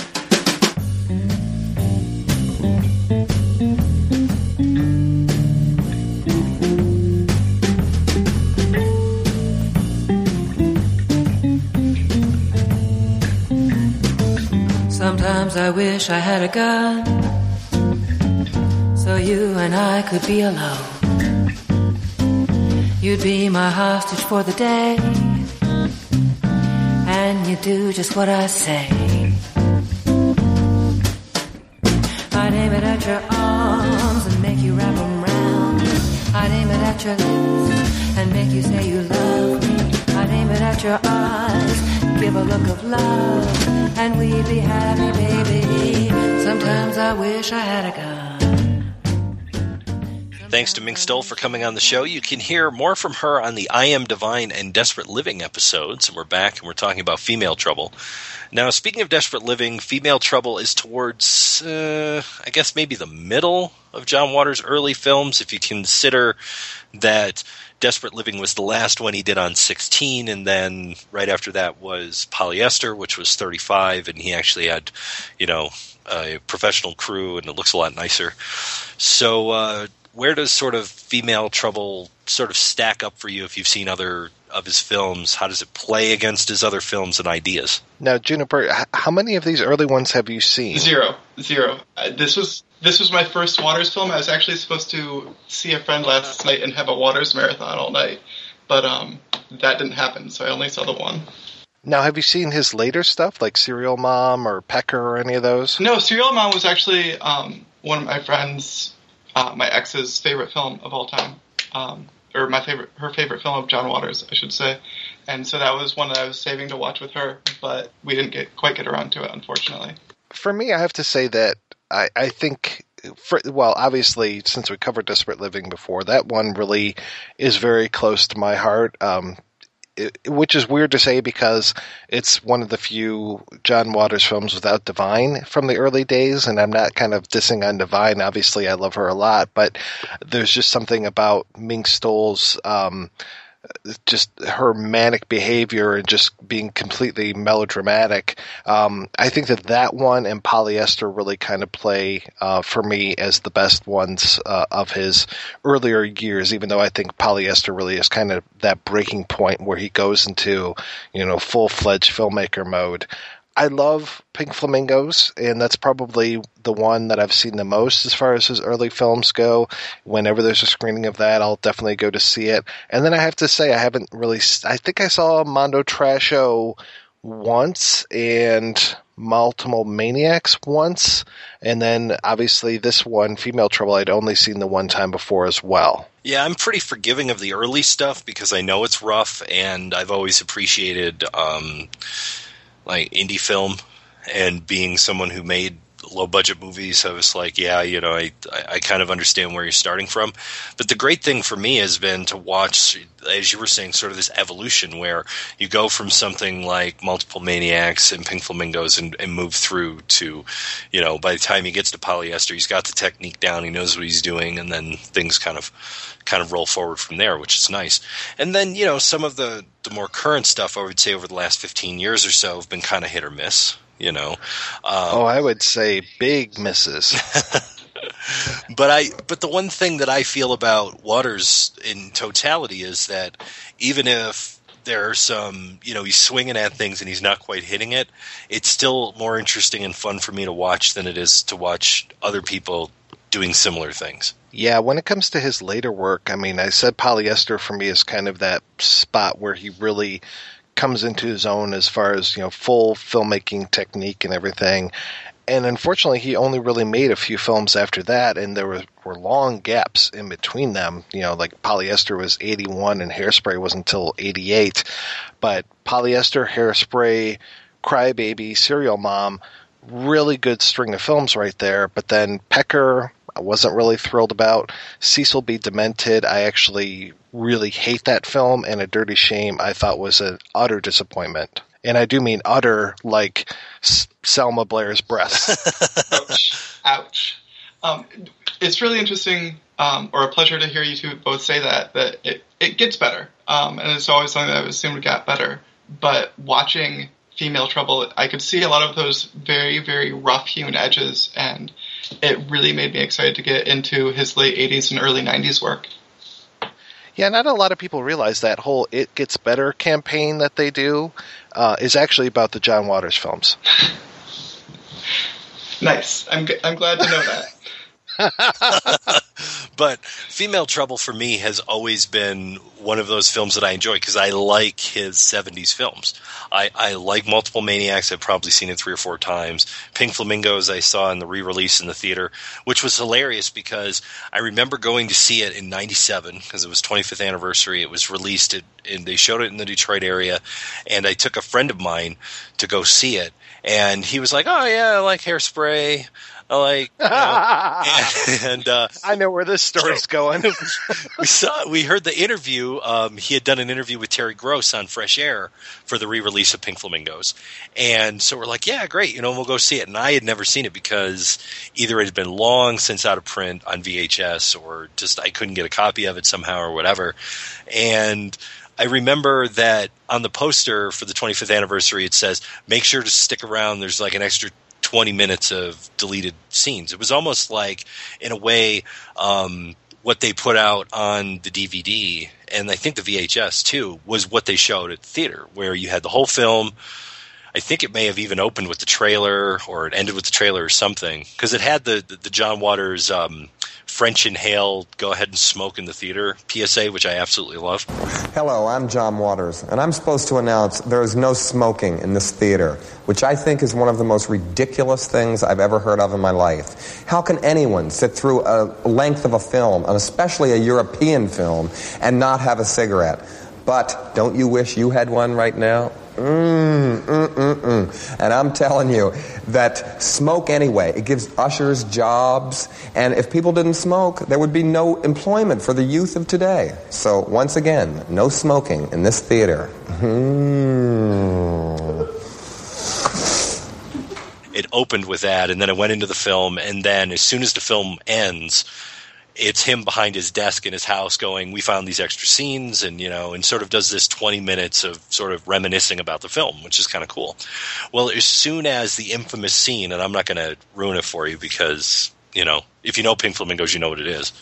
Sometimes I wish I had a gun, so you and I could be alone. You'd be my hostage for the day, and you do just what I say. I'd aim it at your arms and make you wrap them round. I'd aim it at your lips and make you say you love me. I'd aim it at your eyes, give a look of love, and we'd be happy, baby. Sometimes I wish I had a gun. Thanks to Mink Stoll for coming on the show. You can hear more from her on the I Am Divine and Desperate Living episodes. And we're back and we're talking about Female Trouble. Now, speaking of Desperate Living, Female Trouble is towards, I guess, maybe the middle of John Waters' early films, if you consider that Desperate Living was the last one he did on 16, and then right after that was Polyester, which was 35, and he actually had, a professional crew, and it looks a lot nicer. So, where does sort of Female Trouble sort of stack up for you if you've seen other of his films? How does it play against his other films and ideas? Now, Juniper, how many of these early ones have you seen? Zero. This was my first Waters film. I was actually supposed to see a friend last night and have a Waters marathon all night, but that didn't happen, so I only saw the one. Now, have you seen his later stuff, like Serial Mom or Pecker or any of those? No, Serial Mom was actually one of my friends' my ex's favorite film of all time, or her favorite film of John Waters, I should say. And so that was one that I was saving to watch with her, but we didn't quite get around to it, unfortunately. For me, I have to say that I think, obviously, since we covered Desperate Living before, that one really is very close to my heart. Which is weird to say because it's one of the few John Waters films without Divine from the early days, and I'm not kind of dissing on Divine. Obviously, I love her a lot, but there's just something about Mink Stoll's just her manic behavior and just being completely melodramatic. I think that one and Polyester really kind of play for me as the best ones of his earlier years, even though I think Polyester really is kind of that breaking point where he goes into, full-fledged filmmaker mode. I love Pink Flamingos, and that's probably the one that I've seen the most as far as his early films go. Whenever there's a screening of that, I'll definitely go to see it. And then I have to say, I think I saw Mondo Trasho once and Multiple Maniacs once, and then obviously this one, Female Trouble, I'd only seen the one time before as well. Yeah, I'm pretty forgiving of the early stuff because I know it's rough, and I've always appreciated like indie film, and being someone who made low budget movies, I was like, I kind of understand where you're starting from. But the great thing for me has been to watch, as you were saying, sort of this evolution where you go from something like Multiple Maniacs and Pink Flamingos and move through to, by the time he gets to Polyester, he's got the technique down, he knows what he's doing, and then things kind of roll forward from there, which is nice. And then, some of the more current stuff, I would say over the last 15 years or so, have been kind of hit or miss. I would say big misses. But the one thing that I feel about Waters in totality is that even if there are some, he's swinging at things and he's not quite hitting it, it's still more interesting and fun for me to watch than it is to watch other people doing similar things. Yeah, when it comes to his later work, I said Polyester for me is kind of that spot where he really comes into his own as far as, full filmmaking technique and everything. And unfortunately, he only really made a few films after that, and there were long gaps in between them. Like Polyester was 81 and Hairspray was until 88. But Polyester, Hairspray, Crybaby, Serial Mom, really good string of films right there. But then Pecker, I wasn't really thrilled about. Cecil B. Demented, I actually really hate that film, and A Dirty Shame I thought was an utter disappointment. And I do mean utter, like Selma Blair's breasts. Ouch. It's really interesting, or a pleasure to hear you two both say that it gets better. And it's always something that I've assumed got better. But watching Female Trouble, I could see a lot of those very, very rough-hewn edges, and it really made me excited to get into his late 80s and early 90s work. Yeah, not a lot of people realize that whole It Gets Better campaign that they do is actually about the John Waters films. Nice. I'm glad to know that. But Female Trouble for me has always been one of those films that I enjoy because I like his 70s films. I like Multiple Maniacs. I've probably seen it 3 or 4 times. Pink Flamingos I saw in the re-release in the theater, which was hilarious because I remember going to see it in 97 because it was 25th anniversary. It was released and they showed it in the Detroit area, and I took a friend of mine to go see it, and he was like, "Oh yeah, I like Hairspray. I like," and I know where this story's going. we heard the interview. He had done an interview with Terry Gross on Fresh Air for the re-release of Pink Flamingos, and so we're like, "Yeah, great, we'll go see it." And I had never seen it because either it had been long since out of print on VHS, or just I couldn't get a copy of it somehow or whatever. And I remember that on the poster for the 25th anniversary, it says, "Make sure to stick around. There's like an extra 20 minutes of deleted scenes." It was almost like, in a way, what they put out on the DVD, and I think the VHS too, was what they showed at the theater, where you had the whole film. I think it may have even opened with the trailer, or it ended with the trailer or something, because it had the John Waters French inhale, go ahead and smoke in the theater PSA, which I absolutely love. Hello, I'm John Waters, and I'm supposed to announce there is no smoking in this theater, which I think is one of the most ridiculous things I've ever heard of in my life. How can anyone sit through a length of a film, and especially a European film, and not have a cigarette? But don't you wish you had one right now? And I'm telling you that smoke anyway. It gives ushers jobs, and if people didn't smoke, there would be no employment for the youth of today. So once again, no smoking in this theater. It opened with that, and then it went into the film, and then as soon as the film ends, it's him behind his desk in his house going, "We found these extra scenes," and and sort of does this 20 minutes of sort of reminiscing about the film, which is kind of cool. Well, as soon as the infamous scene, and I'm not going to ruin it for you because, if you know Pink Flamingos, you know what it is.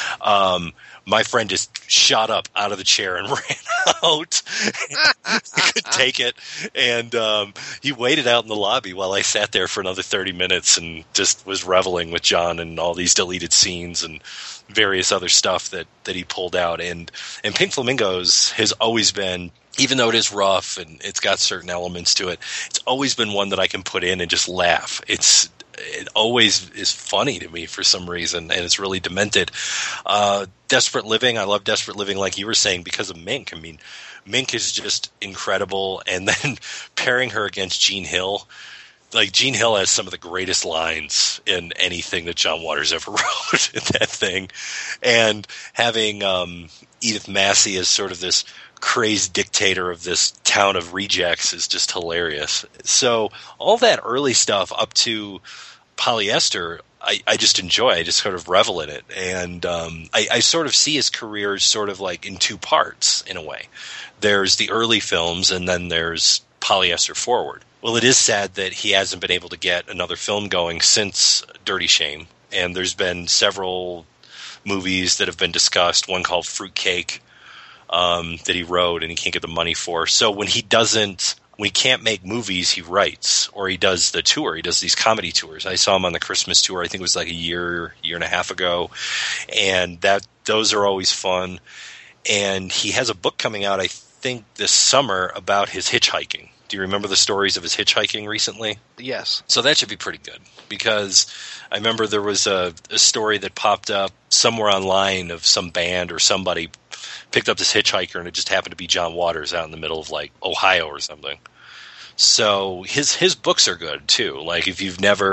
My friend just shot up out of the chair and ran out. He couldn't take it. And he waited out in the lobby while I sat there for another 30 minutes and just was reveling with John and all these deleted scenes and various other stuff that he pulled out. And Pink Flamingos has always been, even though it is rough and it's got certain elements to it, it's always been one that I can put in and just laugh. It always is funny to me for some reason, and it's really demented. Desperate Living, I love Desperate Living, like you were saying, because of Mink. I mean, Mink is just incredible, and then pairing her against Jean Hill. Like, Jean Hill has some of the greatest lines in anything that John Waters ever wrote in that thing. And having Edith Massey as sort of this crazed dictator of this town of rejects is just hilarious. So all that early stuff up to Polyester, I just enjoy. I just sort of revel in it. And I sort of see his career sort of like in 2 parts, in a way. There's the early films, and then there's Polyester forward. Well, it is sad that he hasn't been able to get another film going since Dirty Shame. And there's been several movies that have been discussed, one called Fruitcake, that he wrote and he can't get the money for. So when he can't make movies, he writes, or he does the tour. He does these comedy tours. I saw him on the Christmas tour. I think it was like a year and a half ago. And those are always fun. And he has a book coming out, I think, this summer about his hitchhiking. Do you remember the stories of his hitchhiking recently? Yes. So that should be pretty good, because I remember there was a story that popped up somewhere online of some band or somebody picked up this hitchhiker, and it just happened to be John Waters out in the middle of like Ohio or something. So his books are good too. Like if you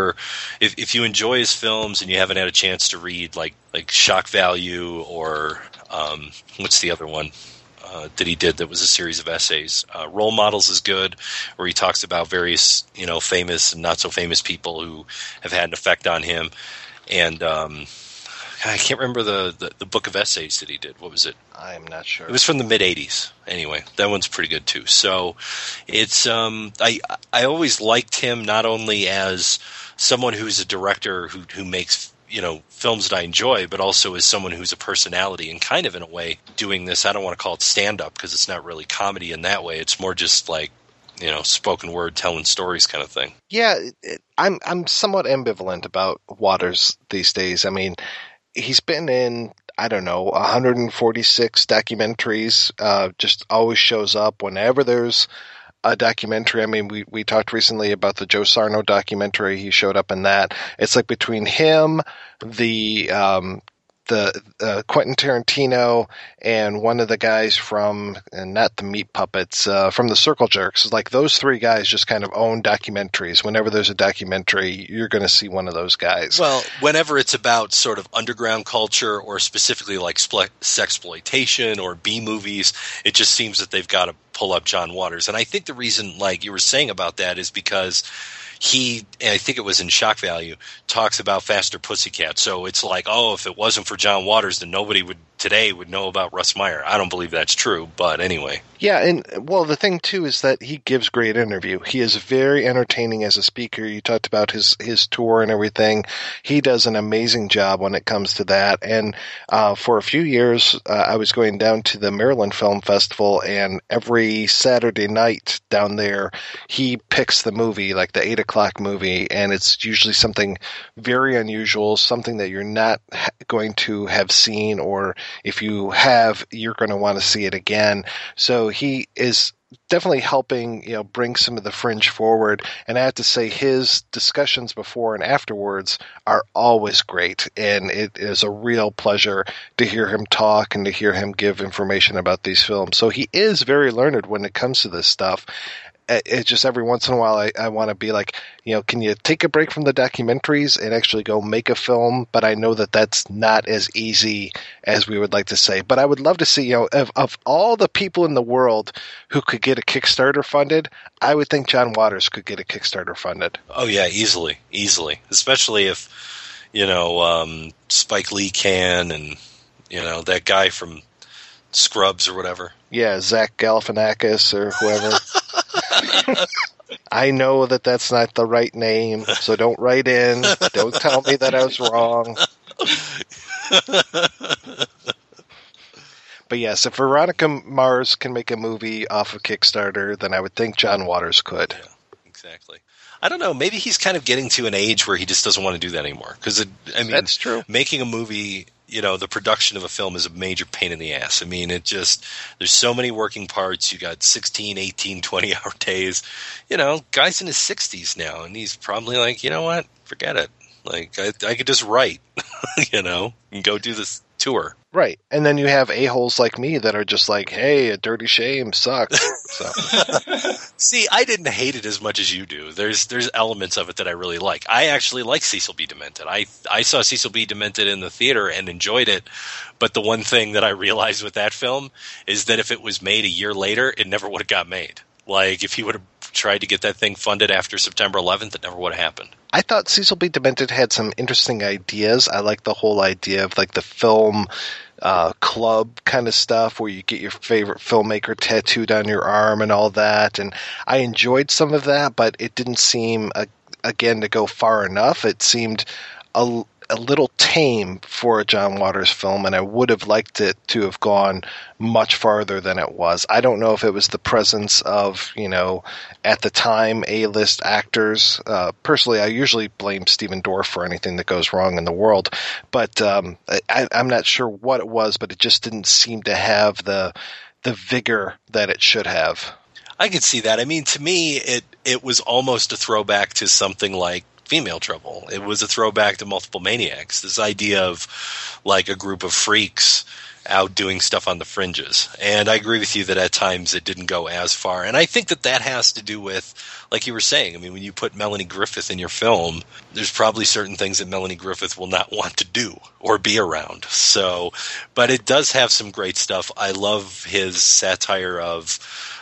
enjoy his films and you haven't had a chance to read like Shock Value or what's the other one that he did that was a series of essays. Role Models is good, where he talks about various famous and not so famous people who have had an effect on him. And I can't remember the book of essays that he did. What was it? I'm not sure. It was from the mid-'80s. Anyway, that one's pretty good too. So it's I always liked him not only as someone who's a director who makes films that I enjoy, but also as someone who's a personality and kind of in a way doing this. I don't want to call it stand-up because it's not really comedy in that way. It's more just like spoken word, telling stories kind of thing. Yeah, I'm somewhat ambivalent about Waters these days. I mean, he's been in I don't know, 146 documentaries, just always shows up whenever there's a documentary. I mean, we talked recently about the Joe Sarno documentary. He showed up in that. It's like between him, the Quentin Tarantino, and one of the guys from, and not the Meat Puppets, from the Circle Jerks. Like those three guys just kind of own documentaries. Whenever there's a documentary, you're going to see one of those guys. Well, whenever it's about sort of underground culture or specifically like sexploitation or B movies, it just seems that they've got to pull up John Waters. And I think the reason, like you were saying about that, is because he, and I think it was in Shock Value, talks about Faster Pussycat. So it's like, oh, if it wasn't for John Waters, then nobody today would know about Russ Meyer. I don't believe that's true, but anyway. Yeah, and well, the thing too is that he gives great interview. He is very entertaining as a speaker. You talked about his tour and everything. He does an amazing job when it comes to that. And for a few years, I was going down to the Maryland Film Festival, and every Saturday night down there, he picks the movie, like the 8 o'clock movie, and it's usually something very unusual, something that you're not going to have seen, or if you have, you're going to want to see it again. So he is definitely helping, bring some of the fringe forward. And I have to say, his discussions before and afterwards are always great. And it is a real pleasure to hear him talk and to hear him give information about these films. So he is very learned when it comes to this stuff. It's just every once in a while I want to be like, can you take a break from the documentaries and actually go make a film? But I know that that's not as easy as we would like to say. But I would love to see, of all the people in the world who could get a Kickstarter funded, I would think John Waters could get a Kickstarter funded. Oh, yeah, easily. Especially if, Spike Lee can, and, that guy from Scrubs or whatever. Yeah, Zach Galifianakis or whoever. I know that that's not the right name, so don't write in. Don't tell me that I was wrong. But yes, if Veronica Mars can make a movie off of Kickstarter, then I would think John Waters could. Yeah, exactly. I don't know. Maybe he's kind of getting to an age where he just doesn't want to do that anymore. Because, that's true. Making a movie, the production of a film is a major pain in the ass. I mean, there's so many working parts. You got 16, 18, 20-hour days. Guy's in his 60s now, and he's probably like, you know what? Forget it. Like, I could just write, and go do this tour. Right. And then you have a-holes like me that are just like, hey, A Dirty Shame sucks. So. See, I didn't hate it as much as you do. There's elements of it that I really like. I actually like Cecil B. Demented. I saw Cecil B. Demented in the theater and enjoyed it. But the one thing that I realized with that film is that if it was made a year later, it never would have got made. Like, if he would have tried to get that thing funded after September 11th, it never would have happened. I thought Cecil B. Demented had some interesting ideas. I like the whole idea of, like, the film club kind of stuff where you get your favorite filmmaker tattooed on your arm and all that. And I enjoyed some of that, but it didn't seem, again, to go far enough. It seemed a little tame for a John Waters film, and I would have liked it to have gone much farther than it was. I don't know if it was the presence of, at the time, A-list actors. Personally, I usually blame Stephen Dorff for anything that goes wrong in the world, but I'm not sure what it was, but it just didn't seem to have the vigor that it should have. I could see that. I mean, to me, it was almost a throwback to something like Female Trouble. It was a throwback to Multiple Maniacs. This idea of like a group of freaks out doing stuff on the fringes. And I agree with you that at times it didn't go as far. And I think that has to do with, like you were saying, I mean, when you put Melanie Griffith in your film, there's probably certain things that Melanie Griffith will not want to do or be around. So, but it does have some great stuff. I love his satire of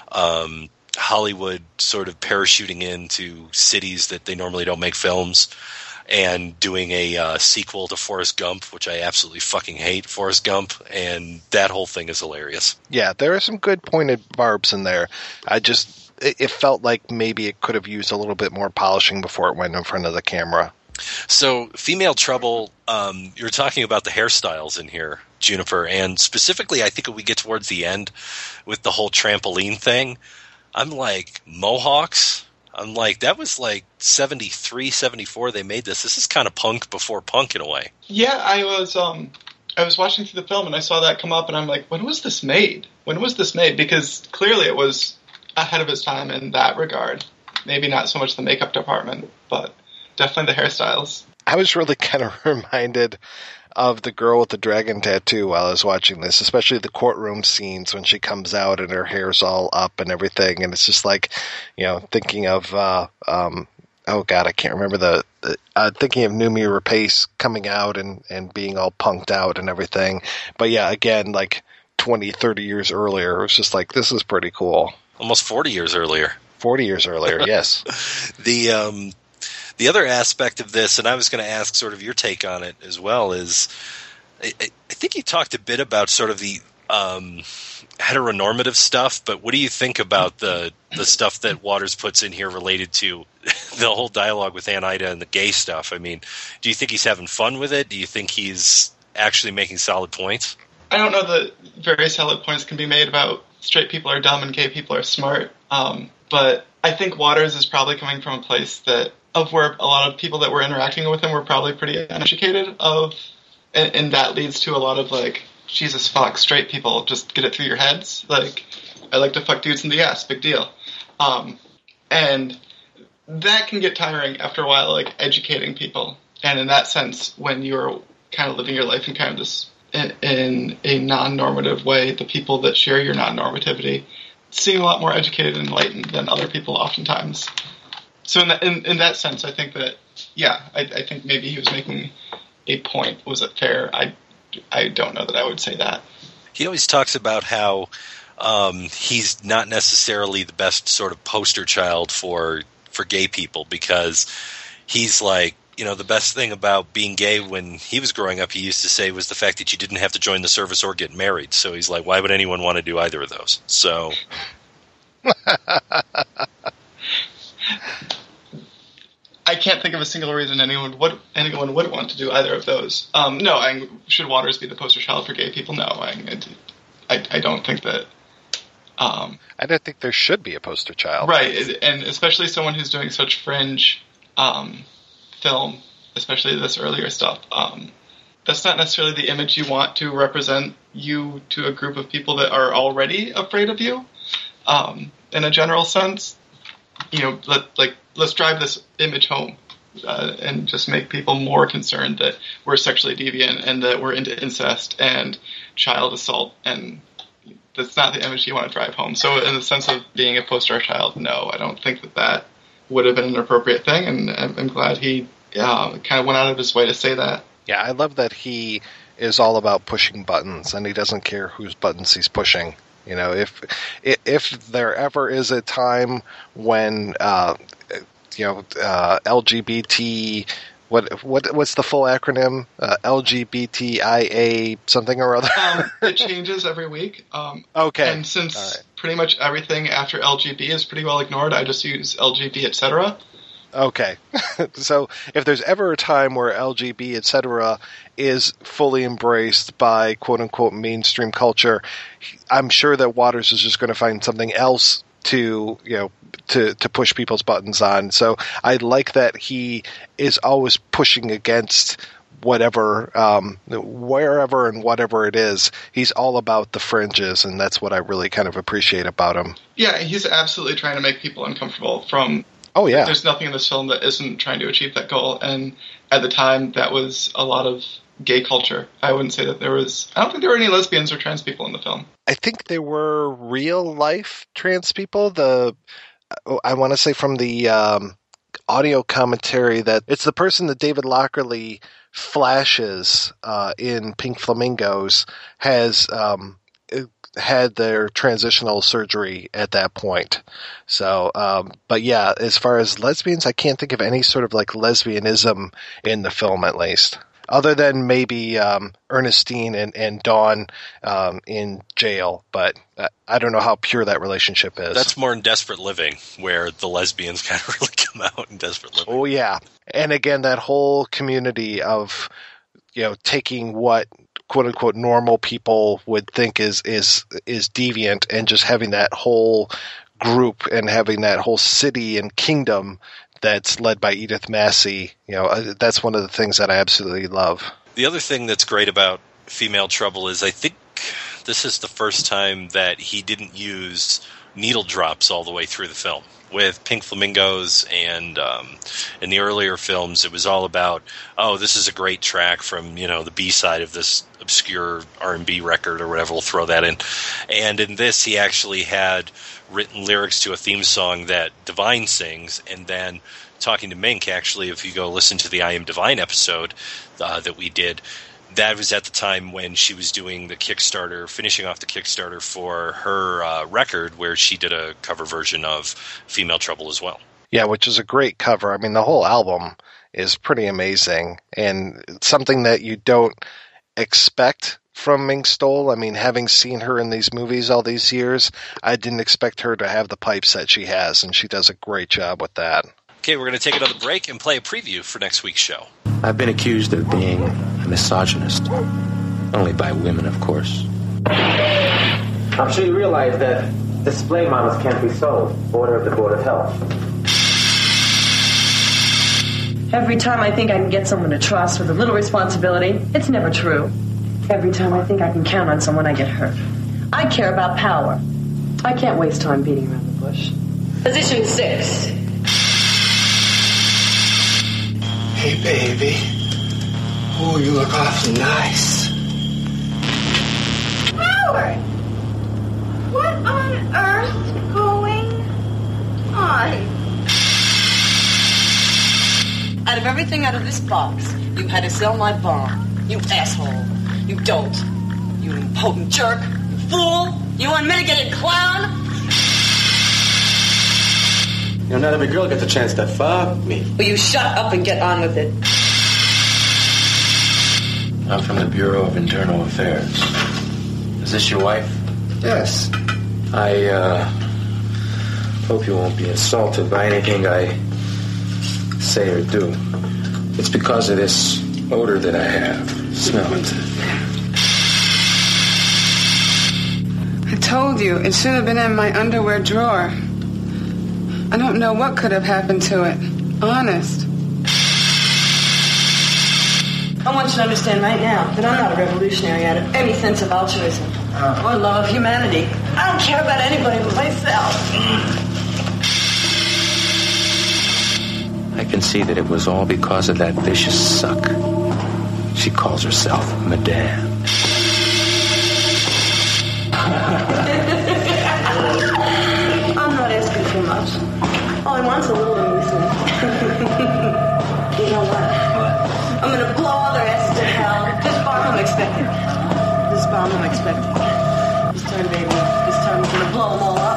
Hollywood sort of parachuting into cities that they normally don't make films and doing a sequel to Forrest Gump, which I absolutely fucking hate, Forrest Gump, and that whole thing is hilarious. Yeah, there are some good pointed barbs in there. It felt like maybe it could have used a little bit more polishing before it went in front of the camera. So, Female Trouble, you're talking about the hairstyles in here, Juniper, and specifically I think when we get towards the end with the whole trampoline thing, I'm like, mohawks? I'm like, that was like 73, 74 they made this. This is kind of punk before punk in a way. Yeah, I was I was watching through the film and I saw that come up and I'm like, when was this made? When was this made? Because clearly it was ahead of its time in that regard. Maybe not so much the makeup department, but definitely the hairstyles. I was really kind of reminded of the girl with the dragon tattoo while I was watching this, especially the courtroom scenes when she comes out and her hair's all up and everything. And it's just like, thinking of, oh God, I can't remember thinking of Noomi Rapace coming out and being all punked out and everything. But yeah, again, like 20, 30 years earlier, it was just like, this is pretty cool. Almost 40 years earlier. 40 years earlier, yes. The other aspect of this, and I was going to ask sort of your take on it as well, is I think you talked a bit about sort of the heteronormative stuff, but what do you think about the stuff that Waters puts in here related to the whole dialogue with Aunt Ida and the gay stuff? I mean, do you think he's having fun with it? Do you think he's actually making solid points? I don't know that very solid points can be made about straight people are dumb and gay people are smart, but I think Waters is probably coming from a place of where a lot of people that were interacting with him were probably pretty uneducated and that leads to a lot of like, Jesus fuck, straight people, just get it through your heads. Like, I like to fuck dudes in the ass, big deal. And that can get tiring after a while, like educating people. And in that sense, when you're kind of living your life in kind of this, in a non-normative way, the people that share your non-normativity seem a lot more educated and enlightened than other people oftentimes. So in that sense, I think that, yeah, I think maybe he was making a point. Was it fair? I don't know that I would say that. He always talks about how he's not necessarily the best sort of poster child for gay people, because he's like, the best thing about being gay when he was growing up, he used to say, was the fact that you didn't have to join the service or get married. So he's like, why would anyone want to do either of those? So... I can't think of a single reason anyone would want to do either of those. Should Waters be the poster child for gay people? No, I don't think that. I don't think there should be a poster child, right? And especially someone who's doing such fringe film, especially this earlier stuff. That's not necessarily the image you want to represent you to a group of people that are already afraid of you. In a general sense, let's drive this image home and just make people more concerned that we're sexually deviant and that we're into incest and child assault, and that's not the image you want to drive home. So in the sense of being a poster child, no, I don't think that would have been an appropriate thing, and I'm glad he kind of went out of his way to say that. Yeah, I love that he is all about pushing buttons, and he doesn't care whose buttons he's pushing. If there ever is a time when LGBT, what's the full acronym? LGBTIA something or other. It changes every week. Okay. And since pretty much everything after LGB is pretty well ignored, I just use LGB, etc. Okay. So if there's ever a time where LGBT, etc. is fully embraced by quote-unquote mainstream culture, I'm sure that Waters is just going to find something else to push people's buttons on. So I like that he is always pushing against whatever, wherever and whatever it is. He's all about the fringes, and that's what I really kind of appreciate about him. Yeah, he's absolutely trying to make people uncomfortable from... Oh, yeah. There's nothing in this film that isn't trying to achieve that goal, and at the time, that was a lot of gay culture. I wouldn't say that there was... I don't think there were any lesbians or trans people in the film. I think there were real-life trans people. I want to say from the audio commentary that it's the person that David Lockerly flashes in Pink Flamingos has... had their transitional surgery at that point. So, but yeah, as far as lesbians, I can't think of any sort of like lesbianism in the film, at least. Other than maybe Ernestine and Dawn in jail, but I don't know how pure that relationship is. That's more in Desperate Living, where the lesbians kind of really come out in Desperate Living. Oh, yeah. And again, that whole community of, taking what quote-unquote normal people would think is deviant and just having that whole group and having that whole city and kingdom that's led by Edith Massey. That's one of the things that I absolutely love. The other thing that's great about Female Trouble is I think this is the first time that he didn't use needle drops all the way through the film. With Pink Flamingos and in the earlier films, it was all about, oh, this is a great track from, the B-side of this obscure R&B record or whatever, we'll throw that in. And in this, he actually had written lyrics to a theme song that Divine sings, and then talking to Mink, actually, if you go listen to the I Am Divine episode that we did, that was at the time when she was doing the Kickstarter, finishing off the Kickstarter for her record, where she did a cover version of Female Trouble as well. Yeah, which is a great cover. I mean, the whole album is pretty amazing, and something that you don't expect from Mink Stole. I mean, having seen her in these movies all these years, I didn't expect her to have the pipes that she has, and she does a great job with that. Okay, we're going to take another break and play a preview for next week's show. I've been accused of being a misogynist. Only by women, of course. I'm sure you realize that display models can't be sold. Order of the Board of Health. Every time I think I can get someone to trust with a little responsibility, it's never true. Every time I think I can count on someone, I get hurt. I care about power. I can't waste time beating around the bush. Position 6. Hey, baby. Oh, you look awfully nice. Howard! What on earth going on? Out of everything out of this box, you had to sell my bomb. You asshole. You dolt. You impotent jerk. You fool. You unmitigated clown. Not every girl gets a chance to fuck me. Will you shut up and get on with it? I'm from the Bureau of Internal Affairs. Is this your wife? Yes. I hope you won't be insulted by anything I say or do. It's because of this odor that I have. Smell it. I told you, it should have been in my underwear drawer. I don't know what could have happened to it. Honest. I want you to understand right now that I'm not a revolutionary out of any sense of altruism or love of humanity. I don't care about anybody but myself. I can see that it was all because of that vicious suck. She calls herself Madame. I'm not asking too much. All I want's a little amusement. You know what? I'm gonna blow all their asses to hell. This bomb I'm expecting. This time, baby. This time I'm gonna blow them all up.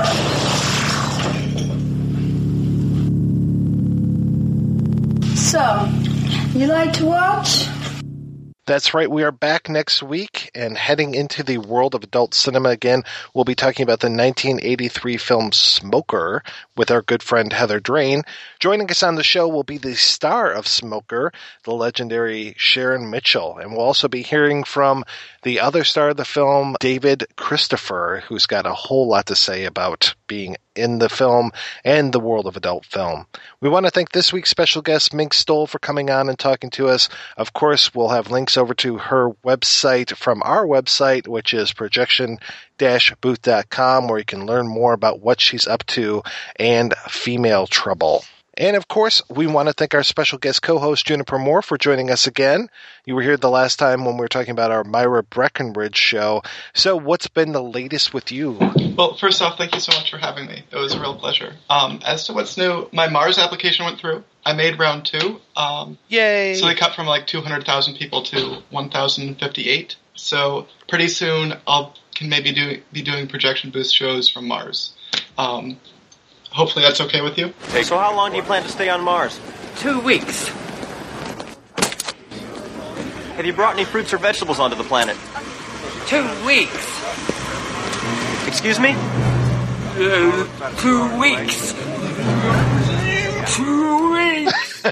So, you like to watch? That's right. We are back next week and heading into the world of adult cinema again. We'll be talking about the 1983 film Smoker with our good friend Heather Drain. Joining us on the show will be the star of Smoker, the legendary Sharon Mitchell. And we'll also be hearing from the other star of the film, David Christopher, who's got a whole lot to say about being in the film and the world of adult film. We want to thank this week's special guest, Mink Stole, for coming on and talking to us. Of course, we'll have links over to her website from our website, which is projection-booth.com, where you can learn more about what she's up to and Female Trouble. And, of course, we want to thank our special guest co-host, Juniper Moore, for joining us again. You were here the last time when we were talking about our Myra Breckenridge show. So what's been the latest with you? Well, first off, thank you so much for having me. It was a real pleasure. As to what's new, my Mars application went through. I made round 2. Yay! So they cut from like 200,000 people to 1,058. So pretty soon can maybe be doing projection booth shows from Mars. Hopefully that's okay with you. So how long do you plan to stay on Mars? 2 weeks. Have you brought any fruits or vegetables onto the planet? 2 weeks. Excuse me? 2 weeks. 2 weeks.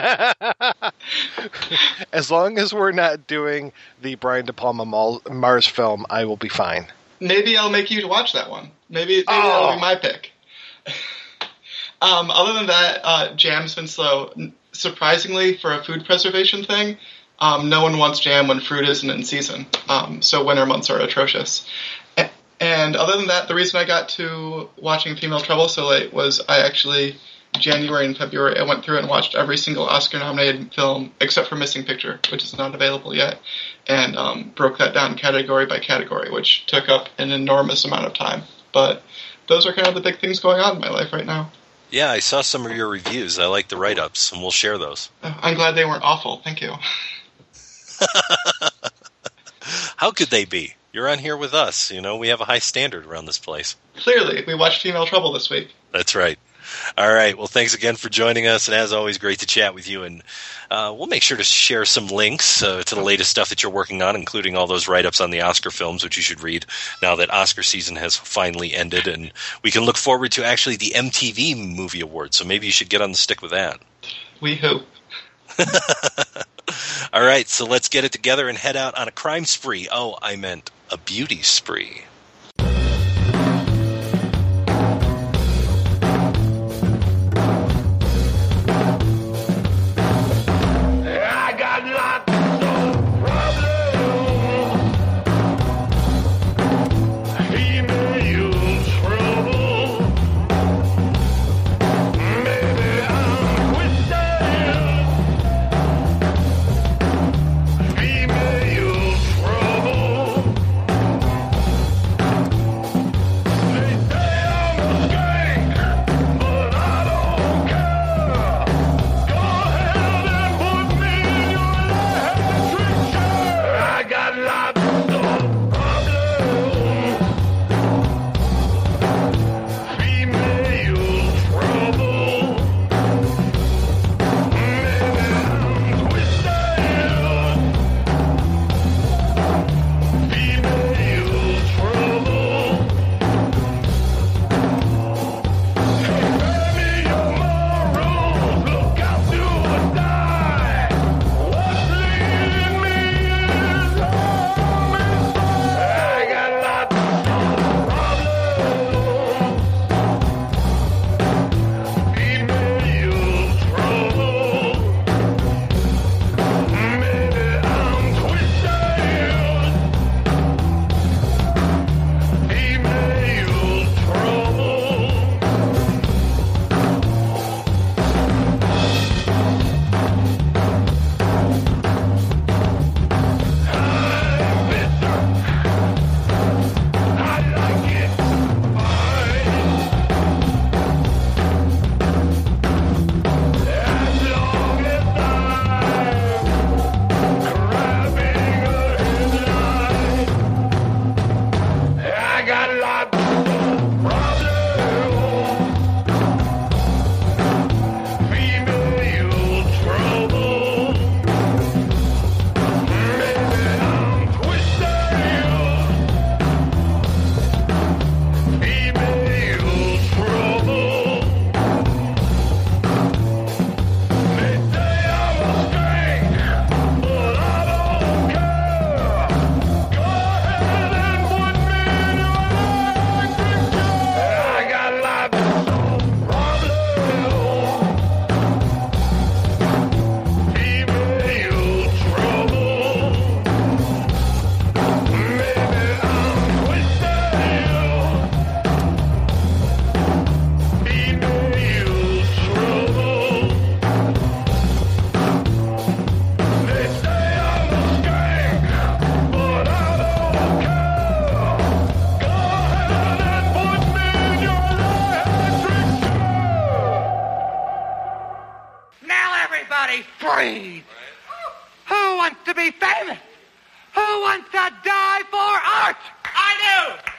As long as we're not doing the Brian De Palma Mars film, I will be fine. Maybe I'll make you watch that one. Maybe that'll be my pick. Other than that, Jam's been slow. Surprisingly, for a food preservation thing, no one wants jam when fruit isn't in season. So winter months are atrocious. And other than that, the reason I got to watching Female Trouble so late was I actually, January and February, I went through and watched every single Oscar-nominated film except for Missing Picture, which is not available yet, and broke that down category by category, which took up an enormous amount of time. But those are kind of the big things going on in my life right now. Yeah, I saw some of your reviews. I like the write-ups, and we'll share those. I'm glad they weren't awful. Thank you. How could they be? You're on here with us. You know, we have a high standard around this place. Clearly, we watched Female Trouble this week. That's right. All right. Well, thanks again for joining us. And as always, great to chat with you. And we'll make sure to share some links to the latest stuff that you're working on, including all those write-ups on the Oscar films, which you should read now that Oscar season has finally ended. And we can look forward to actually the MTV Movie Awards. So maybe you should get on the stick with that. We hope. All right. So let's get it together and head out on a crime spree. Oh, I meant a beauty spree. Breathe. Who wants to be famous? Who wants to die for art? I do.